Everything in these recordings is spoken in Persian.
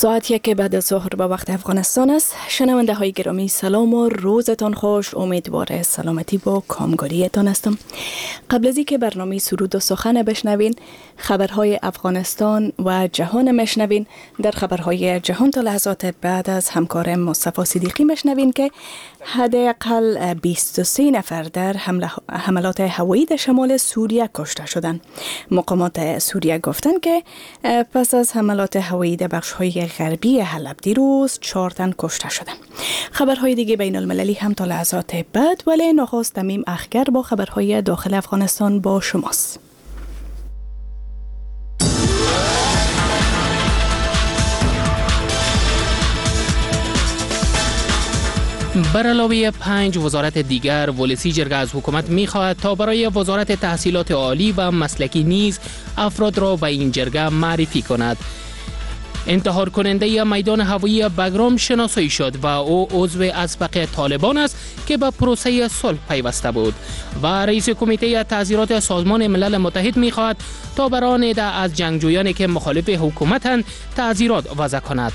ساعت 1 بعد از ظهر به وقت افغانستان است. شنونده های گرامی سلام و روزتان خوش. امیدوار سلامتی با کامگاریتان هستم. قبل از اینکه برنامه سرود و سخن بشنوین، خبرهای افغانستان و جهان مشنوین. در خبرهای جهان تا لحظات بعد از همکار مصطفی صدیقی مشنوین که حداقل 23 نفر در حملات هوایی در شمال سوریه کشته شدند. مقامات سوریه گفتند که پس از حملات هوایی در بخش‌های غربی حلب دیروز 4 تن کشته شدند. خبرهای دیگه بین المللی هم تا لحظات بعد، ولی نخست تمیم اخگر با خبرهای داخل افغانستان با شماست. بر علاوه 5 وزارت دیگر، ولسی جرگه از حکومت می‌خواهد تا برای وزارت تحصیلات عالی و مسلکی نیز افراد را به این جرگه معرفی کند. انتحار کننده میدان هوایی بگرام شناسایی شد و او عضو اسبق طالبان است که به پروسه صلح پیوسته بود و رئیس کمیته تعزیرات سازمان ملل متحد می‌خواهد تا بر آن عده از جنگجویانی که مخالف حکومتند تعزیرات وضع کند.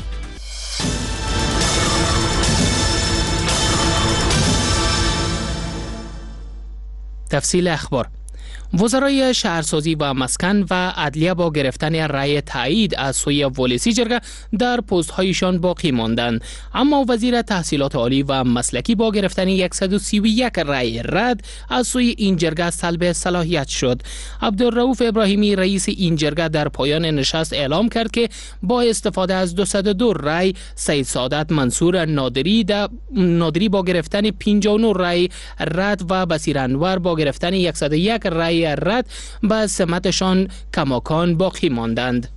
تفصیل اخبار: وزرای شهرسازی و مسکن و عدلیه با گرفتن رأی تایید از سوی ولسی جرگه در پست‌هایشان باقی ماندند، اما وزیر تحصیلات عالی و مسلکی با گرفتن 131 رأی رد از سوی این جرگه سلب صلاحیت شد. عبدالرؤوف ابراهیمی رئیس این جرگه در پایان نشست اعلام کرد که با استفاده از 202 رأی سید سعادت منصور نادری با گرفتن 59 رأی رد و بصیر انور با گرفتن 101 رأی رد به سمتشان کماکان باقی ماندند.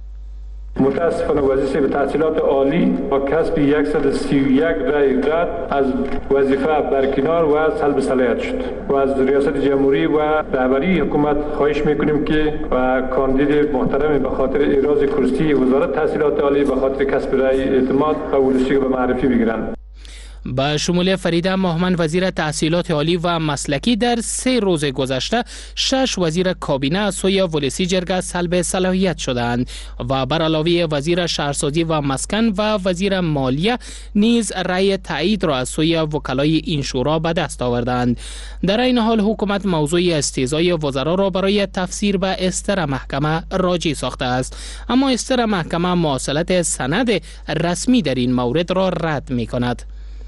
متاسفانه وزیر به تحصیلات عالی با کسب 131 رأی رد از وظیفه برکنار و سلب صلاحیت شد و از ریاست جمهوری و رهبری حکومت خواهش میکنیم که و کاندید محترم به خاطر احراز کرسی وزارت تحصیلات عالی به خاطر کسب رأی اعتماد و ولسی به معرفی بگیرند. به شمول فریده مهمن وزیر تحصیلات عالی و مسلکی در 3 روز گذشته 6 وزیر کابینه از سوی ولسی جرگه سلب صلاحیت شدند و بر علاوه وزیر شهرسازی و مسکن و وزیر مالیه نیز رأی تایید را از سوی وکلای این شورا به دست آوردند. در این حال حکومت موضوع استعزای وزرا را برای تفسیر به استر محکمه راجع ساخته است، اما استر محکمه مواصلت سند رسمی در این مورد را رد می کند.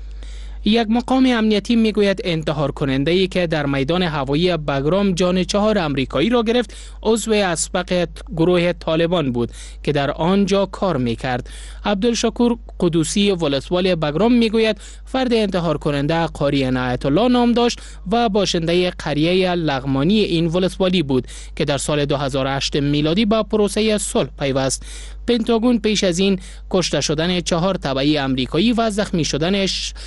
یک مقام امنیتی میگوید انتحار کننده ای که در میدان هوایی بگرام جان 4 امریکایی را گرفت عضو اسبق گروه طالبان بود که در آنجا کار میکرد. عبدالشکور قدوسی ولسوالی بگرام میگوید فرد انتحار کننده قاری عنایت الله نام داشت و باشنده قریه لغمانی این ولسوالی بود که در سال 2008 میلادی با پروسه صلح پیوست. پنتاگون پیش از این کشته شدن 4 تبعی امریکایی و زخمی شدن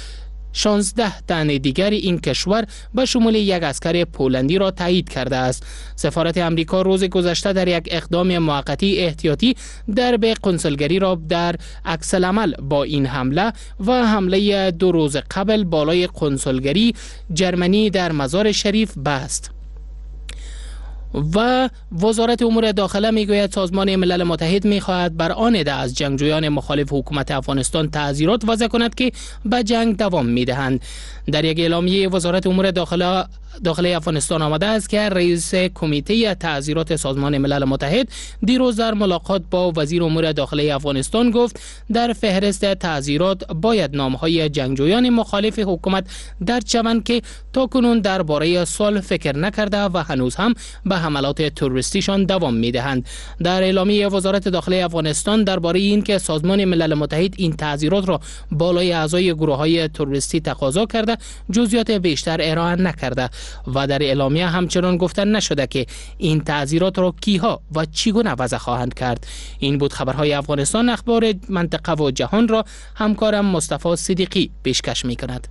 16 تن دیگر این کشور به شمول 1 عسکر پولندی را تایید کرده است. سفارت امریکا روز گذشته در یک اقدام موقتی احتیاطی درب قنصلگری را در عکس العمل با این حمله و حمله 2 روز قبل بالای قنصلگری جرمنی در مزار شریف بست. و وزارت امور داخله میگوید سازمان ملل متحد میخواهد بر آن عده از جنگجویان مخالف حکومت افغانستان تعزیرات وضع کند که به جنگ دوام میدهند. در یک اعلامیه وزارت امور داخله افغانستان آمده است که رئیس کمیته تعزیرات سازمان ملل متحد دیروز در ملاقات با وزیر امور داخله افغانستان گفت در فهرست تعزیرات باید نامهای جنگجویان مخالف حکومت درج شوند که تاکنون درباره صلح فکر نکرده و هنوز هم به حملات تروریستیشان دوام میدهند. در اعلامیه وزارت داخله افغانستان درباره اینکه سازمان ملل متحد این تعزیرات را بالای اعضای گروه‌های تروریستی تقاضا کرده جزئیات بیشتر ارائه نکرده و در اعلامیه همچنان گفته نشده که این تعزیرات را کیها و چگونه وضع خواهند کرد. این بود خبرهای افغانستان. اخبار منطقه و جهان را همکارم مصطفی صدیقی پیشکش می‌کند.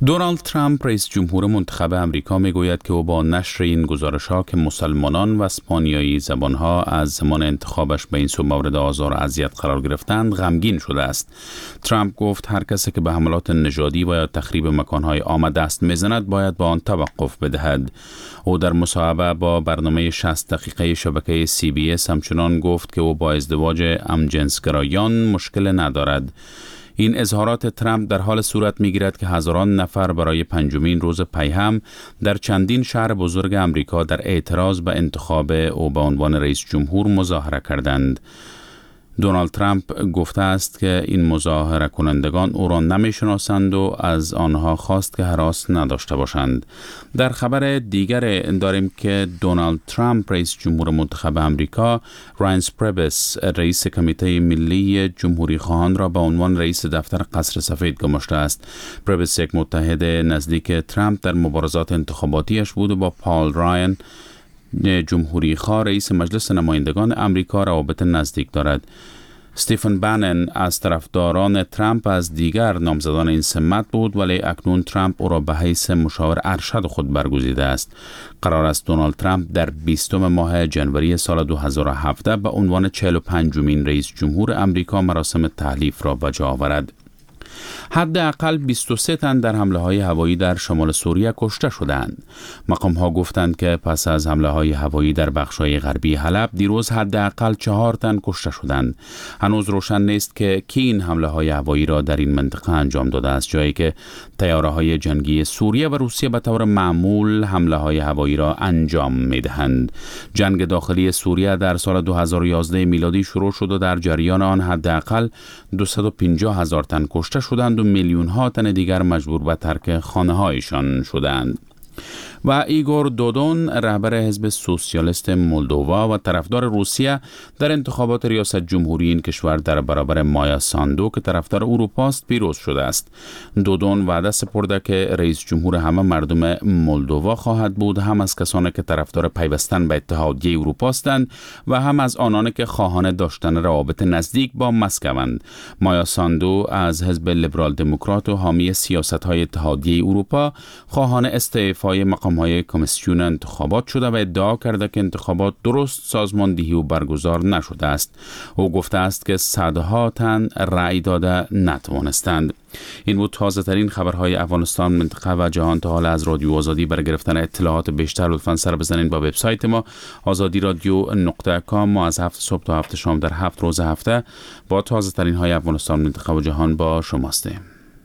دونالد ترامپ رئیس جمهور منتخب امریکا میگوید که او با نشر این گزارش‌ها که مسلمانان و اسپانیایی زبان‌ها از زمان انتخابش به این سو مورد آزار و اذیت قرار گرفتند غمگین شده است. ترامپ گفت هر کسی که به حملات نژادی و یا تخریب مکان‌های عام دست می‌زند باید با آن توقف بدهد. او در مصاحبه با برنامه 60 دقیقه شبکه CBS همچنان گفت که او با ازدواج همجنسگرایان مشکل ندارد. این اظهارات ترامپ در حال صورت می‌گیرد که هزاران نفر برای پنجمین روز پیهم در چندین شهر بزرگ امریکا در اعتراض به انتخاب او به عنوان رئیس جمهور مظاهره کردند. دونالد ترامپ گفته است که این مظاهره کنندگان او را نمی‌شناسند و از آنها خواست که هراس نداشته باشند. در خبر دیگر داریم که دونالد ترامپ رئیس جمهور منتخب امریکا راینس پربس رئیس کمیته ملی جمهوری خواهان را به عنوان رئیس دفتر قصر سفید گماشته است. پربس یک متحد نزدیک ترامپ در مبارزات انتخاباتیش بود و با پال راین جمهوری خواه رئیس مجلس نمایندگان امریکا روابط نزدیک دارد. استیفن بانن از طرفداران ترامپ از دیگر نامزدان این سمت بود ولی اکنون ترامپ او را به حیث مشاور ارشد خود برگزیده است. قرار است دونالد ترامپ در 20 ماه جنوری سال 2017 به عنوان 45مین رئیس جمهور امریکا مراسم تحلیف را به جا آورد. حداقل 23 تن در حمله‌های هوایی در شمال سوریه کشته شدند. مقام‌ها گفتند که پس از حمله‌های هوایی در بخش‌های غربی حلب دیروز حداقل 4 تن کشته شدند. هنوز روشن نیست که کی این حمله‌های هوایی را در این منطقه انجام داده است، جایی که طیاره‌های جنگی سوریه و روسیه به طور معمول حمله‌های هوایی را انجام می‌دهند. جنگ داخلی سوریه در سال 2011 میلادی شروع شد و در جریان آن حداقل 250,000 تن کشته شدند و میلیون ها تن دیگر مجبور به ترک خانه هایشان شدند. و ایگور دودون رهبر حزب سوسیالیست مولدووا و طرفدار روسیه در انتخابات ریاست جمهوری این کشور در برابر مایا ساندو که طرفدار اروپا است پیروز شده است. دودون وعده سپرده که رئیس جمهور همه مردم مولدووا خواهد بود، هم از کسانی که طرفدار پیوستن به اتحادیه اروپا هستند و هم از آنانی که خواهان داشتن روابط نزدیک با مسکوند. مایا ساندو از حزب لیبرال دموکرات و حامی سیاست‌های اتحادیه اروپا خواهان استعفای مقام‌های کمیسیون انتخابات شده و ادعا کرده که انتخابات درست سازماندهی و برگزار نشده است. او گفته است که صدها تن رأی داده نتوانستند. این بود تازه ترین خبرهای افغانستان، منطقه و جهان. تا حالا از رادیو آزادی برای گرفتن اطلاعات بیشتر لطفاً سر بزنید با وبسایت ما azadiradio.com. ما از 7 صبح تا 7 شام در 7 روز هفته با تازه ترین های افغانستان، منطقه و جهان با شماستیم.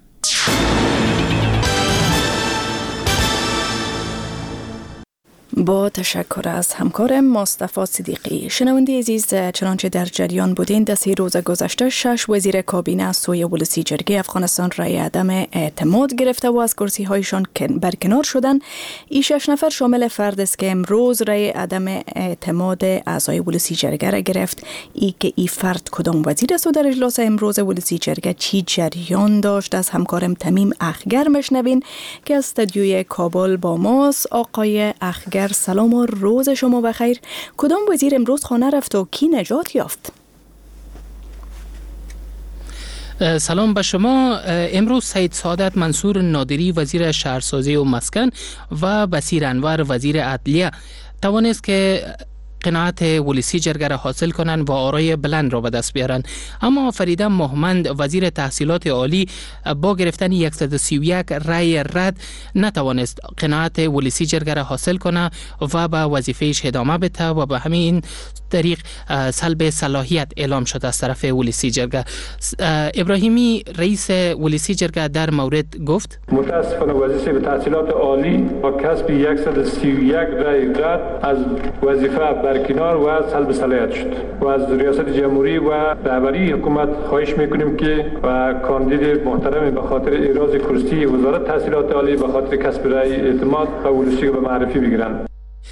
با تشکر از همکارم مصطفی صدیقی. شنونده عزیز، چنانچه در جریان بودین در 3 روز گذشته 6 وزیر کابینه از سوی ولسی جرگه افغانستان رای عدم اعتماد گرفته و از کرسی هایشان برکنار شدن. این 6 نفر شامل فرد است که امروز رای عدم اعتماد اعضای ولسی جرگه را گرفت. ای که ای فرد کدام وزیر است و در اجلاس امروز ولسی جرگه چی جریان داشت از همکارم تمیم اخگر مشنوین که از استودیوی کابل با ماست. آقای اخگر، سلام و روز شما بخیر. کدام وزیر امروز خانه رفت و کی نجات یافت؟ سلام به شما. امروز سید سعادت منصور نادری وزیر شهرسازی و مسکن و بصیر انور وزیر عدلیه توانست که قناعت ولسی جرگه را حاصل کنند و آرای بلند را به دست بیارند. اما فریده محمد وزیر تحصیلات عالی با گرفتن 131 رای رد نتوانست قناعت ولسی جرگه را حاصل کنه و به وظیفهش ادامه بده و به همین طریق سلب صلاحیت اعلام شد از طرف ولسی جرگه. ابراهیمی رئیس ولسی جرگه در مورد گفت: متاسفانه وزیر تحصیلات عالی با کسب 131 رای رد از وظیفه برکنار و سلب صلاحیت شد و از ریاست جمهوری و رهبری حکومت خواهش میکنیم که و کاندید محترم به خاطر ایراز کرسی وزارت تحصیلات عالی به خاطر کسب رای اعتماد و ولسی به معرفی بگیرند.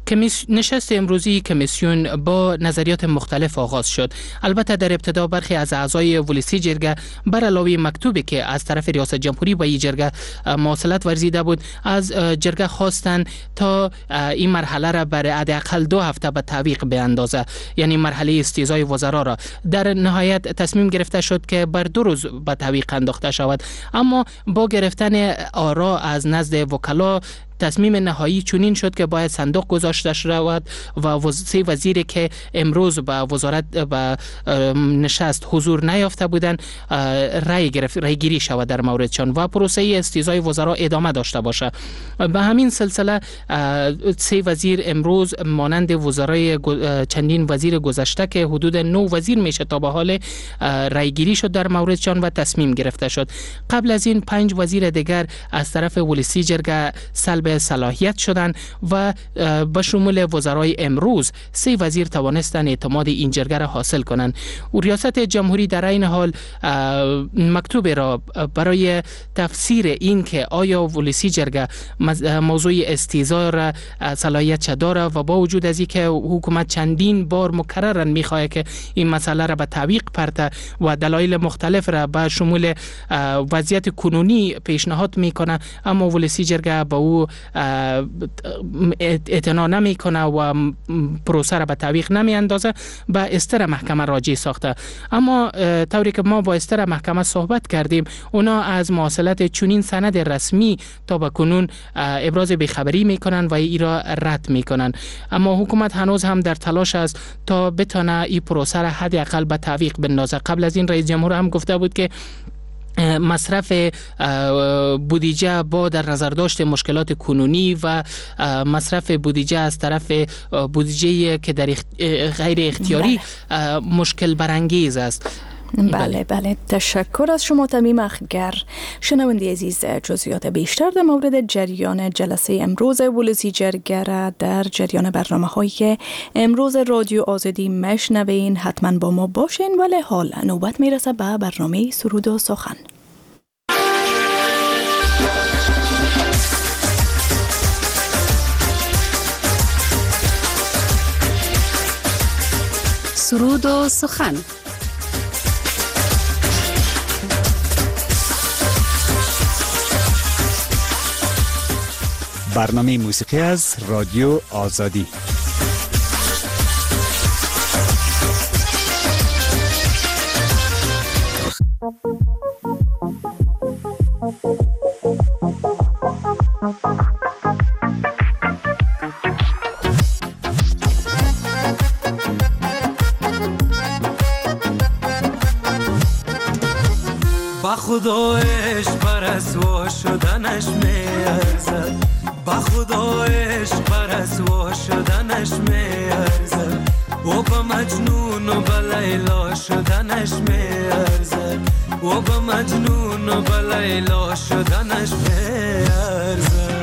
نشست امروزی کمیسیون با نظریات مختلف آغاز شد. البته در ابتدا برخی از اعضای ولسی جرگه بر علاوه مکتوبی که از طرف ریاست جمهوری با این جرگه مواصلت ورزیده بود، از جرگه خواستند تا این مرحله را بر حداقل 2 هفته به تعویق بیاندازه، یعنی مرحله استیضای وزرا را. در نهایت تصمیم گرفته شد که بر 2 روز به تعویق انداخته شود، اما با گرفتن آرا از نزد وکلا تصمیم نهایی چنین شد که باید صندوق گذاشته شود و 3 وزیری که امروز به وزارت به نشست حضور نیافته بودند رای گیری شود در موردشان و پروسه استیضای وزرا ادامه داشته باشه. به همین سلسله 3 وزیر امروز مانند وزرای چندین وزیر گذشته که حدود 9 وزیر میشه تا به حال رای گیری شد در موردشان و تصمیم گرفته شد. قبل از این 5 وزیر دیگر از طرف ولسی جرگه سلب صلاحیت شدند و به شمول وزرای امروز 3 وزیر توانستند اعتماد این جرگه را حاصل کنند. و ریاست جمهوری در این حال مکتوب را برای تفسیر این که آیا ولسی جرگه موضوع استیضا را صلاحیت چه داره و با وجود از این که حکومت چندین بار مکررا میخواد که این مسئله را به تعویق پرته و دلایل مختلف را به شمول وضعیت کنونی پیشنهاد میکنه، اما ولسی جرگه با او اعتنا نمیکنه و پروسه را به تعویق نمی اندازه، به استر محکمه راجع ساخته. اما طوری که ما با استر محکمه صحبت کردیم، اونا از مواصلت چنین سند رسمی تا به کنون ابراز بیخبری میکنن و ای را رد میکنن. اما حکومت هنوز هم در تلاش است تا بتونه این پروسه را حداقل به تعویق بندازه. قبل از این رئیس جمهور هم گفته بود که مصرف بودجه با در نظر داشت مشکلات کنونی و مصرف بودجه از طرف بودجه که در غیر اختیاری مشکل برانگیز است. بله تشکر از شما تمیم اخگر. شنونده عزیز، جزئیات بیشتر در مورد جریان جلسه امروز ولسی جرگه را در جریان برنامه هایی که امروز رادیو آزادی مشنوین حتما با ما باشین. ولی حال نوبت میرسه به برنامه سرود و سخن. سرود و سخن. برنامه موسیقی از رادیو آزادی. با خدایش برسوا شدنش میارزد، با خدایش برسوا شدنش میارزد، و با مجنون و با لیلا شدنش میارزد، و با مجنون و با لیلا شدنش میارزد.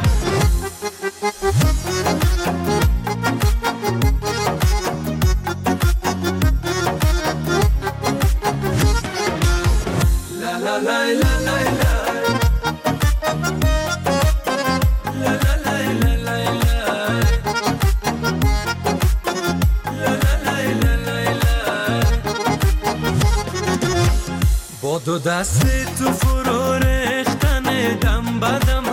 با دو دست تو فرو ریختن دم بدم،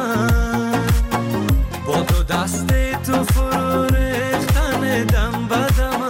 با دو دست تو فرو ریختن دم بدم،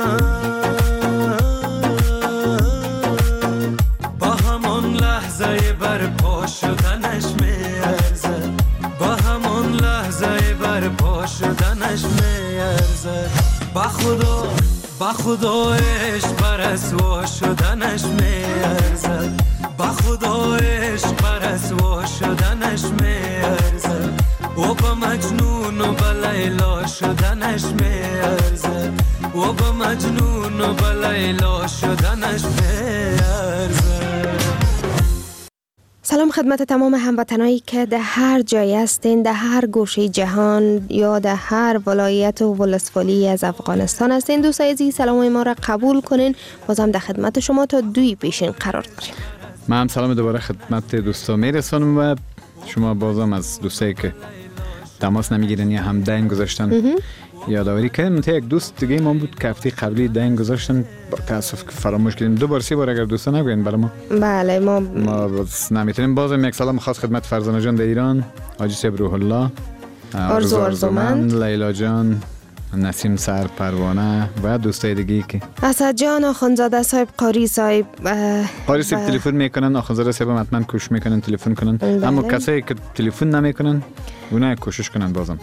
با همان لحظه برپا شدنش میارزد، با همان لحظه برپا شدنش میارزد. با خدایش برسوا شدنش میارزد، با خدایش برسوا شدنش میارزد، و با مجنون و با لیلا شدنش میارزد، و با مجنون و با لیلا شدنش میارزد. سلام خدمت تمام هموطنایی که در هر جای هستین، در هر گوشه جهان یا در هر ولایت و ولسوالی از افغانستان هستین. دوستای عزیز سلام ما را قبول کنین. بازم در خدمت شما تا 2 پیشین قرار داریم. من هم سلام دوباره خدمت دوستا میرسانم و شما بازم از دوستایی که تماس نمیگیرن یا هم دین گذاشتن یادآوری کردیم. یک دوست دیگه ما بود که هفته قبلی دنگ گذاشتن، با تاسف که فراموش کردیم. 2 بار 3 بار اگر دوستا نگوین برای ما. بله ما نمیتونیم. بازم یک سلام خاص خدمت فرزانه جان در ایران، حاجی صاحب روح الله، آرزومند، لیلا جان، نسیم سر پروانه و دوستای دیگه که اسد جان، آخوندزاده صاحب، قاری صاحب تلفن میکنن. آخوندزاده صاحب حتما کوشش میکنن تلفن کنن. اما کسایی که تلفن نمیکنن اونا کوشش کنن. بازم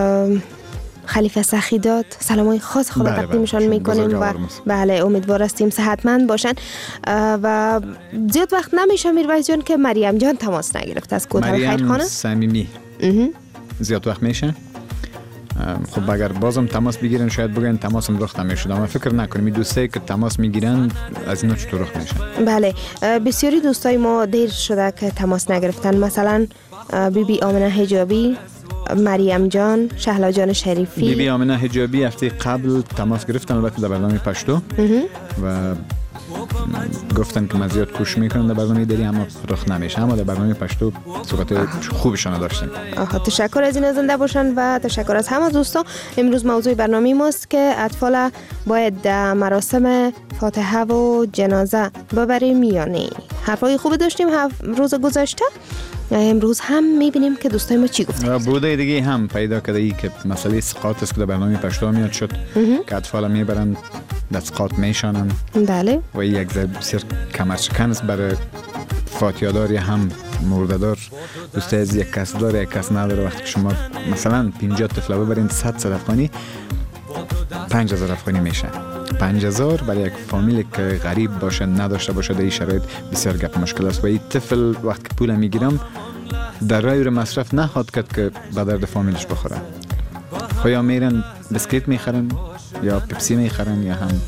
خلیفه سخیدات سلامای خاص خود تقدیمشان میکنیم و بله امیدوار هستیم صحتمند باشن. و زیاد وقت نمیشه میرویس جان که مریم جان تماس نگرفت از کوتاه خیرخانه. مریم صمیمی زیاد وقت میشه. خب اگر بازم تماس بگیرن شاید بگن تماسم رخ نمیشد، اما فکر نکنیم دوستایی که تماس میگیرن از اینا چطور رخ میشه. بله بسیاری دوستای ما دیر شده که تماس نگرفتن، مثلا بیبی آمنه حجابی، مریم جان، شهلا جان شریفی. بیبی آمنه حجابی هفته قبل تماس گرفتن، البته در برنامه پشتو و گفتن که من زیاد کوشش میکنم در برنامه دری اما رخ نمیشه، اما در برنامه پشتو صحبت خوبشان داشتیم. تشکر از این زنده باشن و تشکر از همه دوستا. امروز موضوع برنامه ماست که اطفال باید در مراسم فاتحه و جنازه ببریم میانی. حرفای خوب داشتیم روز گذشته. امروز هم میبینیم که دوستای ما چی گفتن. بوده دیگه هم پیدا کرده ای که مسئله اسقاط است که در برنامه پشتو میاد شد که اطفال میبرن اسقاط میشانن. بله. و یک بسیار کمرشکن است برای فاتیادار یا هم مرده‌دار. دوستای از یک کس داره یک کس نداره. وقتی شما مثلا 50 طفل ببرین 100 افغانی 5000 افغانی میشه. 5000 برای یک فامیل که غریب باشه نداشته باشه در این شرایط بسیار گپ مشکل است. و این طفل وقتی که پول میگیرم در راه مصرف نخواد کرد که به درد فامیلش بخوره. یا میرن بسکیت میخرن یا پپسی میخرن یا هم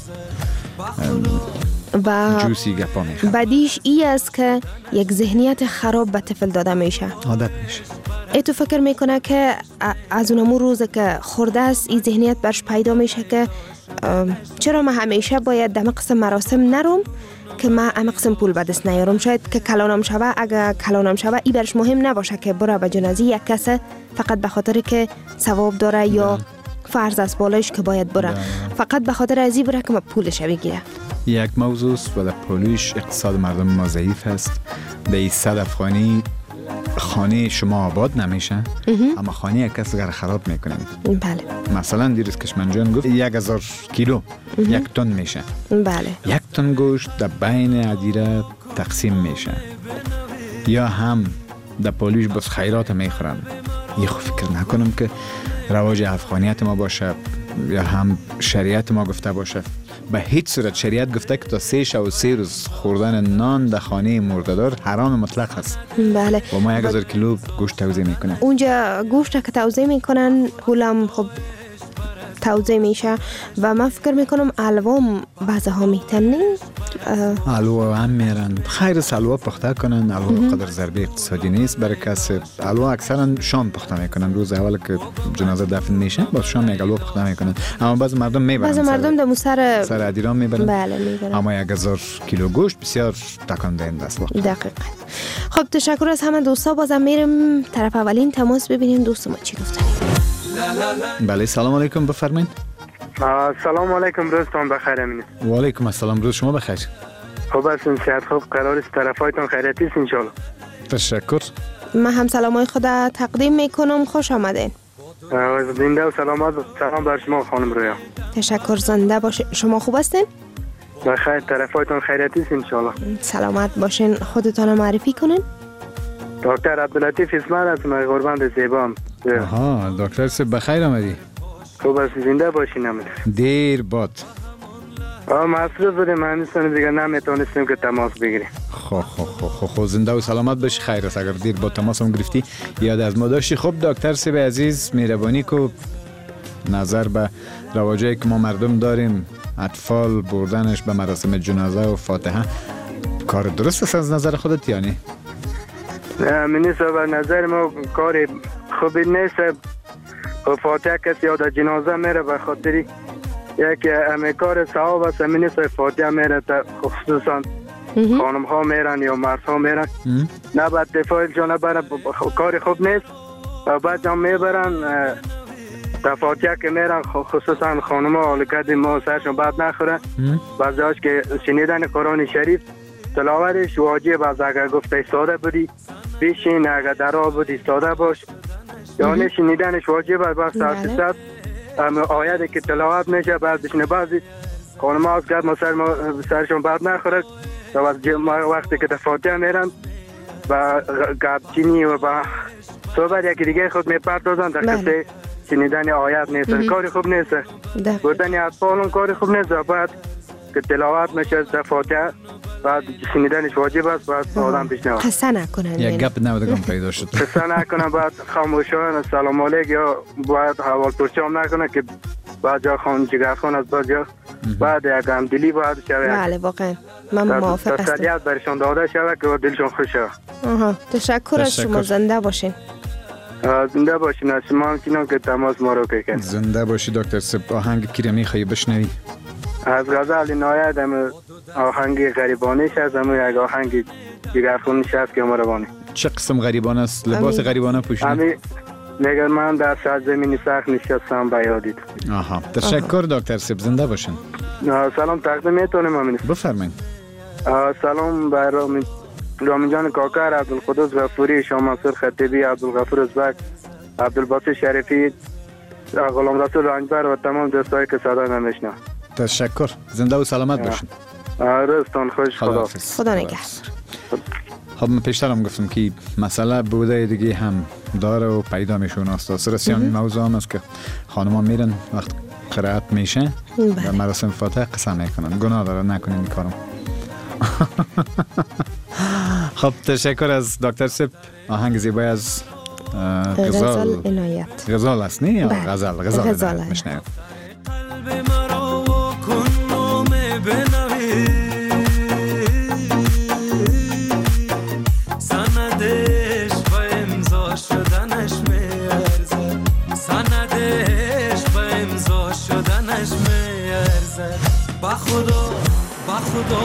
و جوسی گپا میخرن. بعدیش ای است که یک ذهنیت خراب به طفل داده میشه، عادت میشه. ای تو فکر میکنه که از اونمو روز که خورده است این ذهنیت برش پیدا میشه که چرا من همیشه باید دم قسم مراسم نروم که من ام قسم پول به دست نیارم. شاید که کلانم شوه، اگر کلانم شوه ای برش مهم نباشه که برای به جنازه یک کس فقط به خاطر که ثواب داره یا فرض از بالایش که باید بره، فقط به خاطر ازی بره که ما پولش بگیره. یک موضوع است و در پولش اقتصاد مردم ما ضعیف است. به 100 افغانی خانه شما آباد نمیشه اما خانه یک کس گر خراب میکنیم. بله. مثلا دیروز کشمن جان گفت 1000 کیلو 1 تن میشه. بله. 1 تن گوشت در بین عدیره تقسیم میشه. یا هم در پولش بس خیرات میخورن. یه خو فکر نکنم که رواج افغانیت ما باشه یا هم شریعت ما گفته باشه. به هیچ صورت شریعت گفته که تا 3 شب و 3 روز خوردن نان در خانه مرده‌دار حرام مطلق است. بله. و ما 1000 کیلو گوشت توزیع میکنه. اونجا گوشت که توزیع میکنن پولم خب توزیع میشه و من فکر میکنم الوام بعضها میتنی الوا هم میرن. خیر سلوا پخته کنن. الوا قدر ضربه اقتصادی نیست برای کسی. الوا اکثرا شام پخته میکنن. روز اول که جنازه دفن میشه با شام یک الوا پخته میکنن. اما بعض مردم میبرن. بعض مردم دمو سر عدیرام میبرن. بله میبرن. اما 1000 کیلو گوشت بسیار تکان دهنده است. دقیقاً. خب تشکر از همه دوستا. بازم میریم طرف اولین تماس ببینیم دوست ما چی گفتن. بله سلام علیکم بفرمایید. سلام علیکم، روزتون بخیر. امین. و علیکم السلام، روز شما بخیر. خوب هستین؟ صحت خوب؟ قرار است طرفایتون خیریتی است ان شاء الله. تشکر. من هم سلامای خدا تقدیم میکنم. خوش آمدین. زنده و سلامت. سلام بر شما خانم رویا. تشکر. زنده باشه. شما خوب هستین؟ بخیر. طرفایتون خیریتی است ان شاء الله. سلامت باشین. خودتون معرفی کنین. دکتر عبداللطیف اسماعیل هستم، غربند زیبام. آها دکتر صاحب بخیر آمدی. خوب است. زنده باشین. امید. دیر باد. مصروف بودیم همیستان دیگه نمیتونستیم که تماس بگیریم. خب زنده و سلامت باشی. خیر است. اگر دیر با تماس هم گرفتی یاد از ما داشتی. خب دکتر صاحب عزیز مهربانی کو نظر به رواجایی که ما مردم داریم اطفال بردنش به مراسم جنازه و فاتحه کار درست است از نظر خودت یا نه؟ منیست به نظر ما کار خوبی نیست. فاتحه کسی یا در جنازه میره به خاطری یک کار ثواب است. منیست فاتحه میره خصوصا خانم ها میرن یا مرد ها میرن نه بعد دفاع جانه برن کار خوب نیست و بعد هم میبرن دفاتر که میرن خصوصا خانم ها حالکت ما سرشون بد نخوره بعضیاش که شنیدن قرآن شریف تلاوتش واجب است. اگر گفته ساده بودی بشین، اگر درا بودی ساده باش، یعنی شنیدنش واجب است. بس درصد آیاتی که تلاوت میشه بعد بشنه. بعضی خانم ها که سرشون بد نخوره وقتی که دفاتر میرن و گپچینی و با صحبت یکی دیگه خود میپردازن در کسی شنیدن آیات نیست. کاری خوب نیست. بردن اطفال کاری خوب نیست. بعد که تلاوت میشه دفاتر بعد شنیدنش واجب است. بعد آدم پیش نواد قصه نکنن، یک گپ نودگم پیدا شد. قصه نکنن، بعد خاموشان سلام علیک یا باید حوال پرچام نکنن که بعد جا خان جگر خان از بعد یک همدلی باید شوه. بله واقعا من موافق هستم. تسلیت برشان داده شوه که دلشون خوش شوه. تشکر از شما. زنده باشین. زنده باشین. از شما همچنان که تماس ما رو که زنده باشی دکتر سپ. آهنگ کی میخوای بشنوی؟ از غزل نایه آهنگ غریبانش هست. یک آهنگ جگرخونش هست که مروانی. چه قسم غریبانه است؟ لباس غریبانه پوشیدی؟ میگن من در سرزمینی سخت نشستم به یادید. آها تشکر دکتر سپ. زنده باشین. سلام تقدیم میتونم امین؟ بفرمایید. سلام بر رامین جان کاکر، عبدالقدوس غفوری، شاه منصور خطیبی، عبدالغفور ازبک، عبدالباسط شریفی، غلام رسول رنجبر و تمام دوستایی که صدا نمیشنن. تشکر. زنده و سلامت باشین. روزتان خوش. خدا نگهدار. خب من پیشتر هم گفتم که مسئله بوده دیگه هم داره و پیدا میشون است. سرسیان موضوع هم است که خانم ها میرن وقت قرائت میشه و مراسم فاتحه قسم میکنن. گناه داره نکنین این کارم. خب تشکر از دکتر سپ. آهنگ زیبای از غزل عنایت. غزل است نه یا غزل میشنویم. با خدا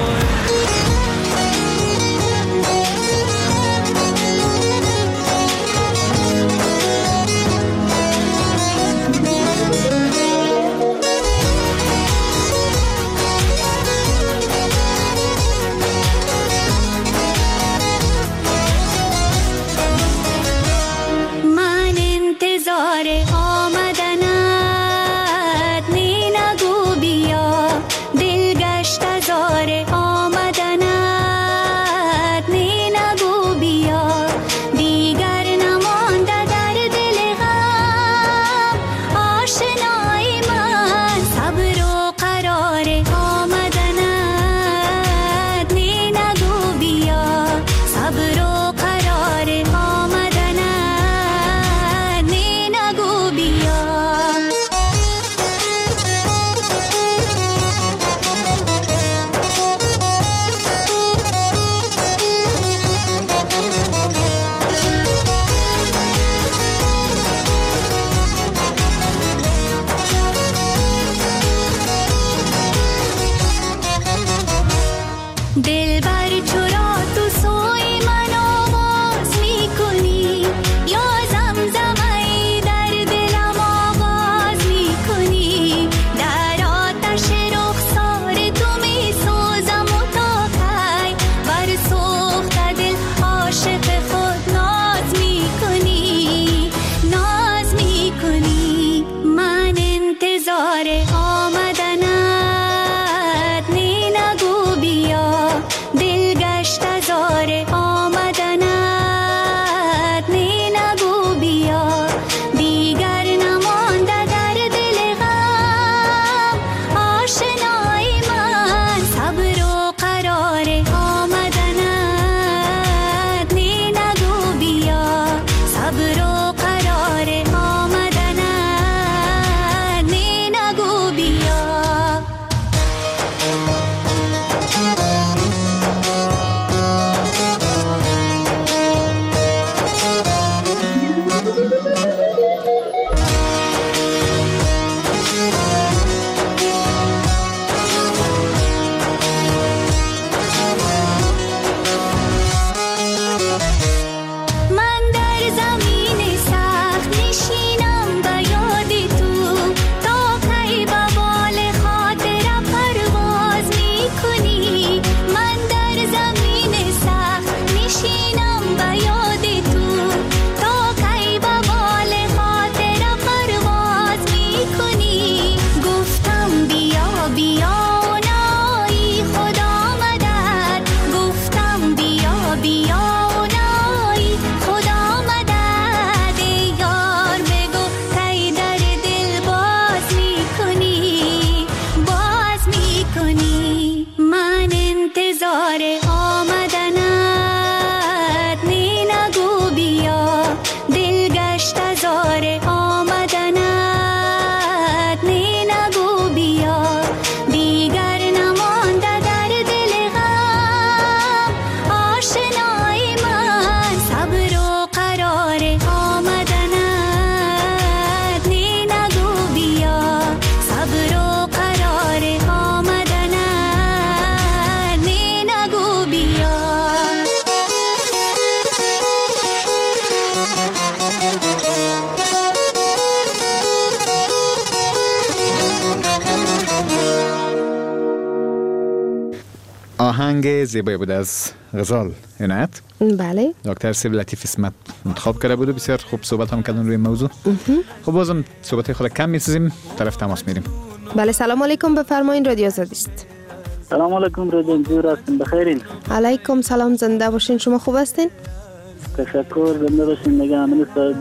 آهنگ زیبایی بود از غزال عنایت. بله. دکتر سیب لطیف اسمت انتخاب کرده بود و بسیار خوب صحبت هم کردن روی موضوع. خب بازم صحبت خود کم می‌سازیم، طرف تماس میریم. بله سلام علیکم، بفرمایید رادیو آزادی است. سلام علیکم رادیو جور هستین، بخیرین؟ علیکم سلام، زنده باشین. شما خوب هستین؟ تشکر، زنده باشین. میگم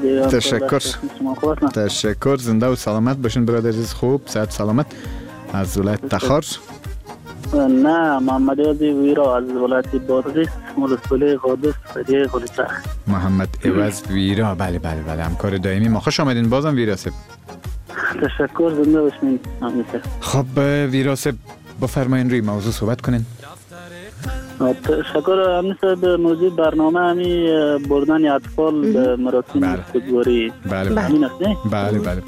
تشکر، زنده و سلامت باشین برادر عزیز. خوب صحت سلامت. از ولایت تخار؟ نه، محمد عوض ویرا از ولایت بادغیس، ولسوالی قادس، قریه قلیچخ. محمد عوض ویرا، بله بله بله، همکار دائمی ما. خوش آمدین بازم ویرا صاحب. تشکر، زنده باشین. خب ویرا صاحب بفرمایین روی موضوع صحبت کنین. تشکر. همین موضوع برنامه همی بردن اطفال به مراسم خودگواری. بله بله بله بله.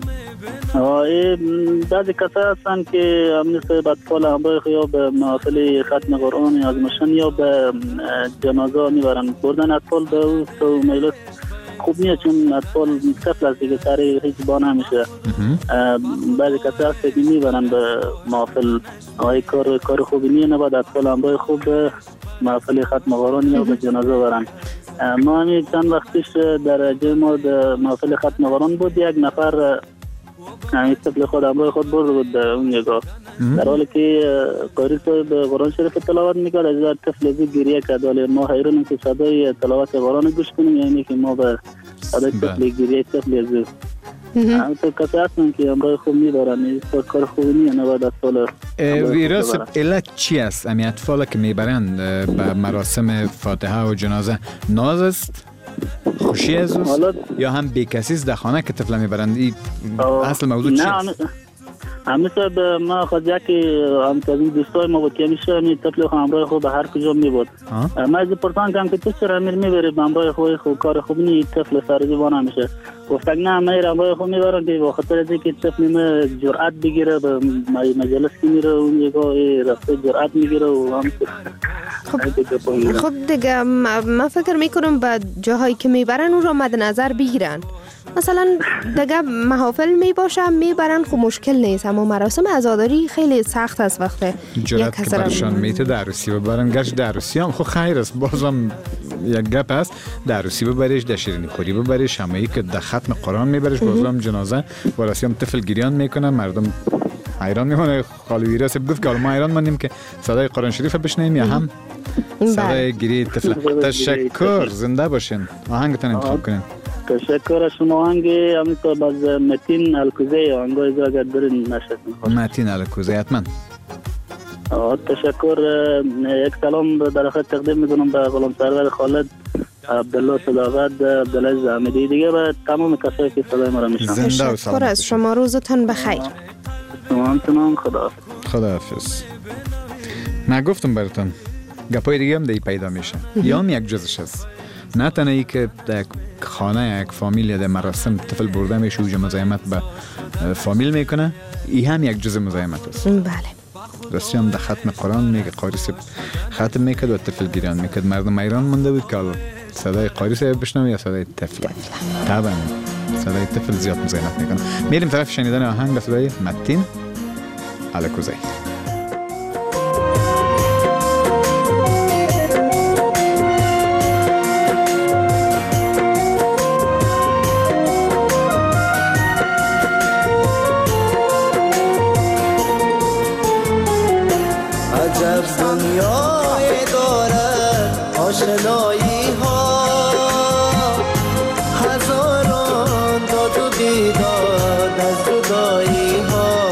بعضی کسا هستن که همین اطفال همراه یا به محافل ختم قرآن آزمایشان یا به جنازه میبرن. بردن اطفال به او میلوس خوب نیست، چون اطفال طفل است دیگه، سر هیچ با نمیشه. بعضی کسا هست که میبرن به محافل، کار خوبی نیست. نباید اطفال همراه خوب به محافل ختم قرآن یا به جنازه برن. ما همین چند وقت پیش در جای ما محافل ختم قرآن بود، یک نفر طفل خود همراه خود برده بود به اون یگاه، در حالی که قاری صاحب قرآن شریف تلاوت میکرد. از طفل ازی گریه کرد، ولی ما حیرانیم که صدای تلاوت قرآن گوش کنیم، یعنی که ما به صدای طفل گریه طفل ازی تو کسی هستن که همراه خوب میبرن. کار خوبی نیه، نباید اطفال. ویروس علت چی است؟ امی اطفال که میبرن به مراسم فاتحه و جنازه ناز است؟ خوشی از اوست؟ یا هم بیکسیز در خانه که طفل میبرند؟ اصل موضوع چی است؟ همیشه به ما خود یکی از این دوستای ما بود که همیشه همی طفل همراه خود به هر کجا میبود. ما از پرسان کردم که تو چرا امیر میبری به همراه خود کار خوب نیست، طفل سر زبان همیشه گفتن نه من همراه خود میبرم که بخاطر از اینکه طفل ما جرأت بگیره به مجلس که میره اون یگاه رفته جرأت میگیره و هم خب دیگه من فکر میکنم به جاهایی که میبرن اون را مد نظر بگیرن. مثلا دیگه محافل میباشن میبرن، خب مشکل نیست، اما مراسم عزاداری خیلی سخت است. وقتی جرأت که برشان میته در عروسی ببرن، گرچه در عروسی هم خب خیر است، بازم یک گپ است، در عروسی ببریش، در شیرینی خوری ببریش، همایی که در ختم قرآن میبریش، بازم جنازه وراسی هم طفل گریان میکنن، مردم حیران میمونه. خالی ویراس گفت که ما حیران ماندیم که صدای قرآن شریف بشنویم یا هم صدای گریه طفل. تشکر، زنده باشین. آهنگتون انتخاب کنین. تشکر از شما. آهنگ همینطور باز متین الکوزی آهنگ اگر برین نشستین. متین الکوزی حتما. تشکر. یک سلام در خدمت تقدیم میکنم به غلام سرور خالد، عبدالله صداقت، عبدالعزیز احمدی، دیگه به تمام کسایی که صدای ما را میشنوند. تشکر از شما، روزتون بخیر. شما همچنان. خداحافظ. من گفتم براتون گپای دیگه هم دی پیدا میشه، یا هم یک جزش هست. نه تنها ای که در خانه یک فامیل یا در مراسم طفل برده میشه و مزاحمت به فامیل میکنه، ای هم یک جز مزاحمت است. بله. راستی هم در ختم قرآن میگه قاری صاحب ختم میکرد و طفل گریان میکرد. مردم ایران مونده بود که صدای قاری صاحب بشنوه یا صدای طفل. طبعا صدای طفل زیاد مزاحمت میکنه. میریم طرف شنیدن آهنگ به صدای متین الکوزی. آشنایی ها هزاران داد و بیداد از جدایی ها،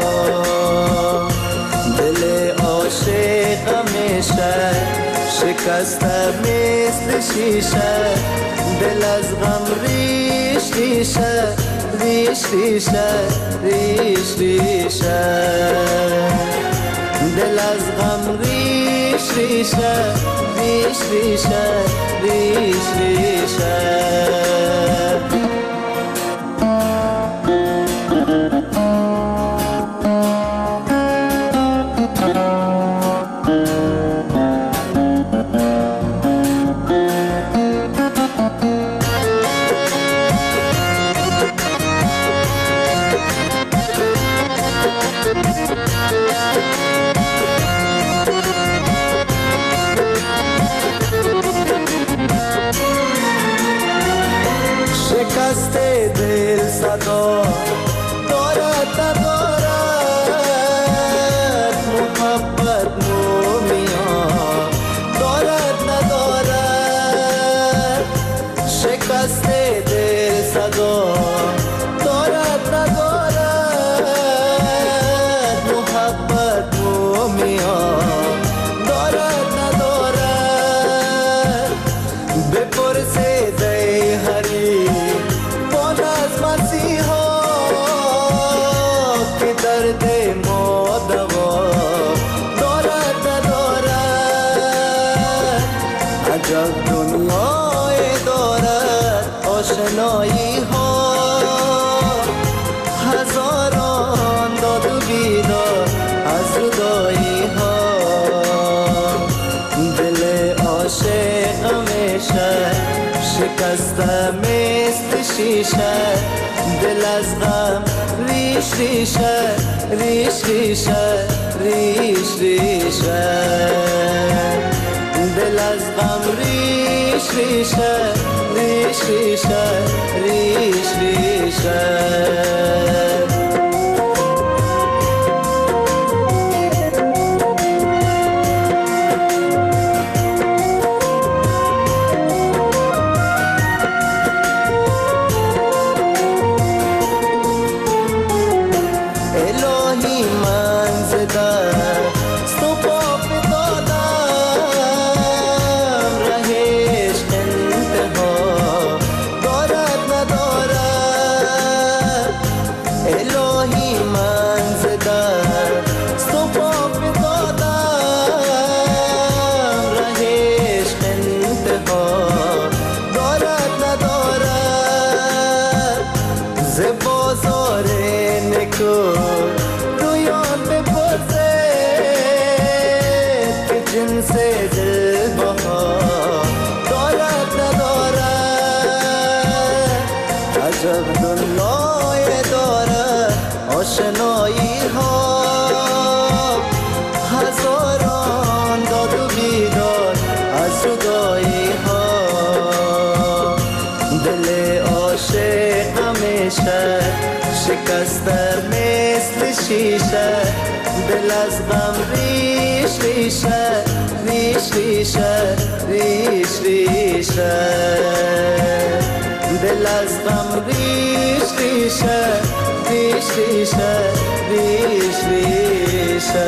دل عاشق همیشه شکسته مثل شیشه، دل از غم ریش ریشه ریش ریشه ریش ریشه، دل از غم ریش ریشه ریش ریشه ریش ریشه. دارد ندارد محبت مومیا دارد ندارد شکست دل صدا دارد ندارد محبت مومیا دارد ندارد بپرسید ای هری بان از مسیحا که درد ما دوا دارد ندارد عجب دنیای دارد آشنایی ها هزاران داد و بیدار از جدایی ها دل عاشق همیشه شکسته مثل شیشه دل از غم ریش ریشه ریش ریشه ریش ریشه دل از غم ریش ریشه ریش ریشه ریش ریشه آشنایی ها هزاران داد و بیدار از جدایی ها دل عاشق همیشه شکسته مثل شیشه دل از غم ریش ریشه ریش ریشه ریش ریشه دل از غم ریش ریشه ریش ریشه ریش ریشه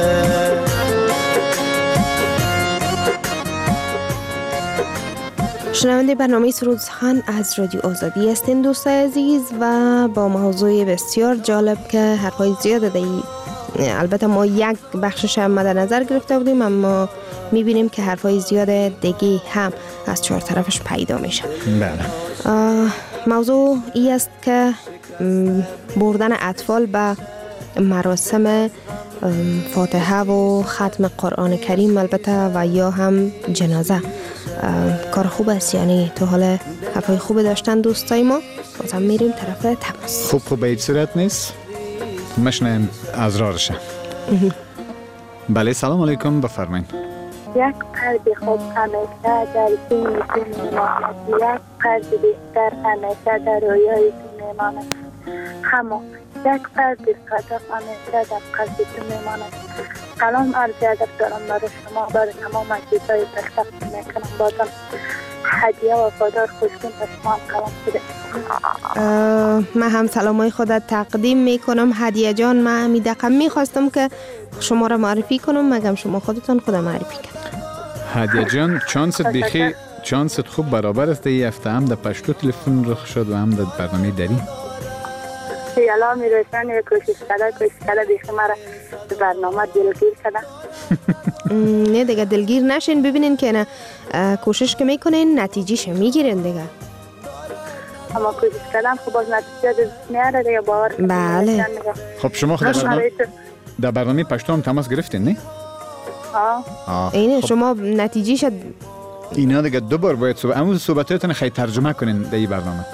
شنونده برنامه سرود سخن از رادیو آزادی هستین دوستای عزیز و با موضوع بسیار جالب که حرفای زیاده دی. البته ما یک بخشش هم مد نظر گرفته بودیم اما میبینیم که حرفای زیاد دیگه هم از چهار طرفش پیدا میشه. بله. موضوع ای است که بردن اطفال به مراسم فاتحه و ختم قرآن کریم البته و یا هم جنازه کار خوب است، یعنی تو حال حرفای خوب داشتن دوستای ما. بازم میریم طرف تماس. خوب به هیچ صورت نیست، مشنیم ازرارشه. بله سلام علیکم، بفرمایید. یک قرد خوب همیشه در تو میماند، یک قرد بیشتر همیشه در رویای تو میماند. همه یک قرد صدق همیشه در قلب تو میماند. سلام عرض ادب دارم برای شما، برای تمام عزیزای تقدیم میکنم. بازم هدیه وفادار خوشبین به شما هم کلام شده. من هم سلامای خودت تقدیم میکنم هدیه جان. من می دقیقا میخواستم که شما را معرفی کنم، مگم شما خودتان خودم معرفی کنم. هدیه جان چانست بیخی، چانست خوب برابر است. این هفته هم در پشتو تلفن رخ شد و هم در برنامه داری. یالا می روشن کوشش کرده بیخی مرا برنامه دلگیر شده. نه دیگه دلگیر نشین، ببینین که نه کوشش که میکنین نتیجهش میگیرین دیگه. اما کوشش کردم خب باز نتیجه دست میاره دیگه، باور کنید. بله. خب شما خود در برنامه پشتو هم تماس گرفتین نه؟ اینه خب. شما نتیجه شد اینا دیگه دوبار باید صحبتاتون خیلی ترجمه کنین در این برنامه.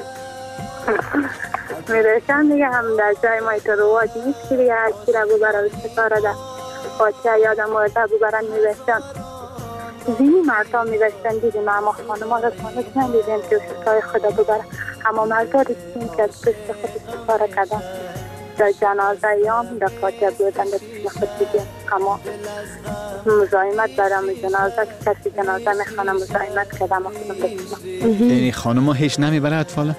میرسن دیگه هم در جای ما ایتو رواج نیست که دیگه از کی را ببره و ستاره ده فاتحه یادم ورده ببرن میوشتن. زینی مردا میوشتن دیدیم اما خانم ها رسانه کنن دیدیم که شکای خدا ببره. اما مردا دیدیم که از پشت خود استفاره کردن در جنازه یام در فاتحه بودن در پشت خود دیدیم اما مزاحمت برام جنازه که کسی جنازه میخوانه مزاحمت کردم خودم بکنم. یعنی خانم ها هیچ نمیبره اطفاله؟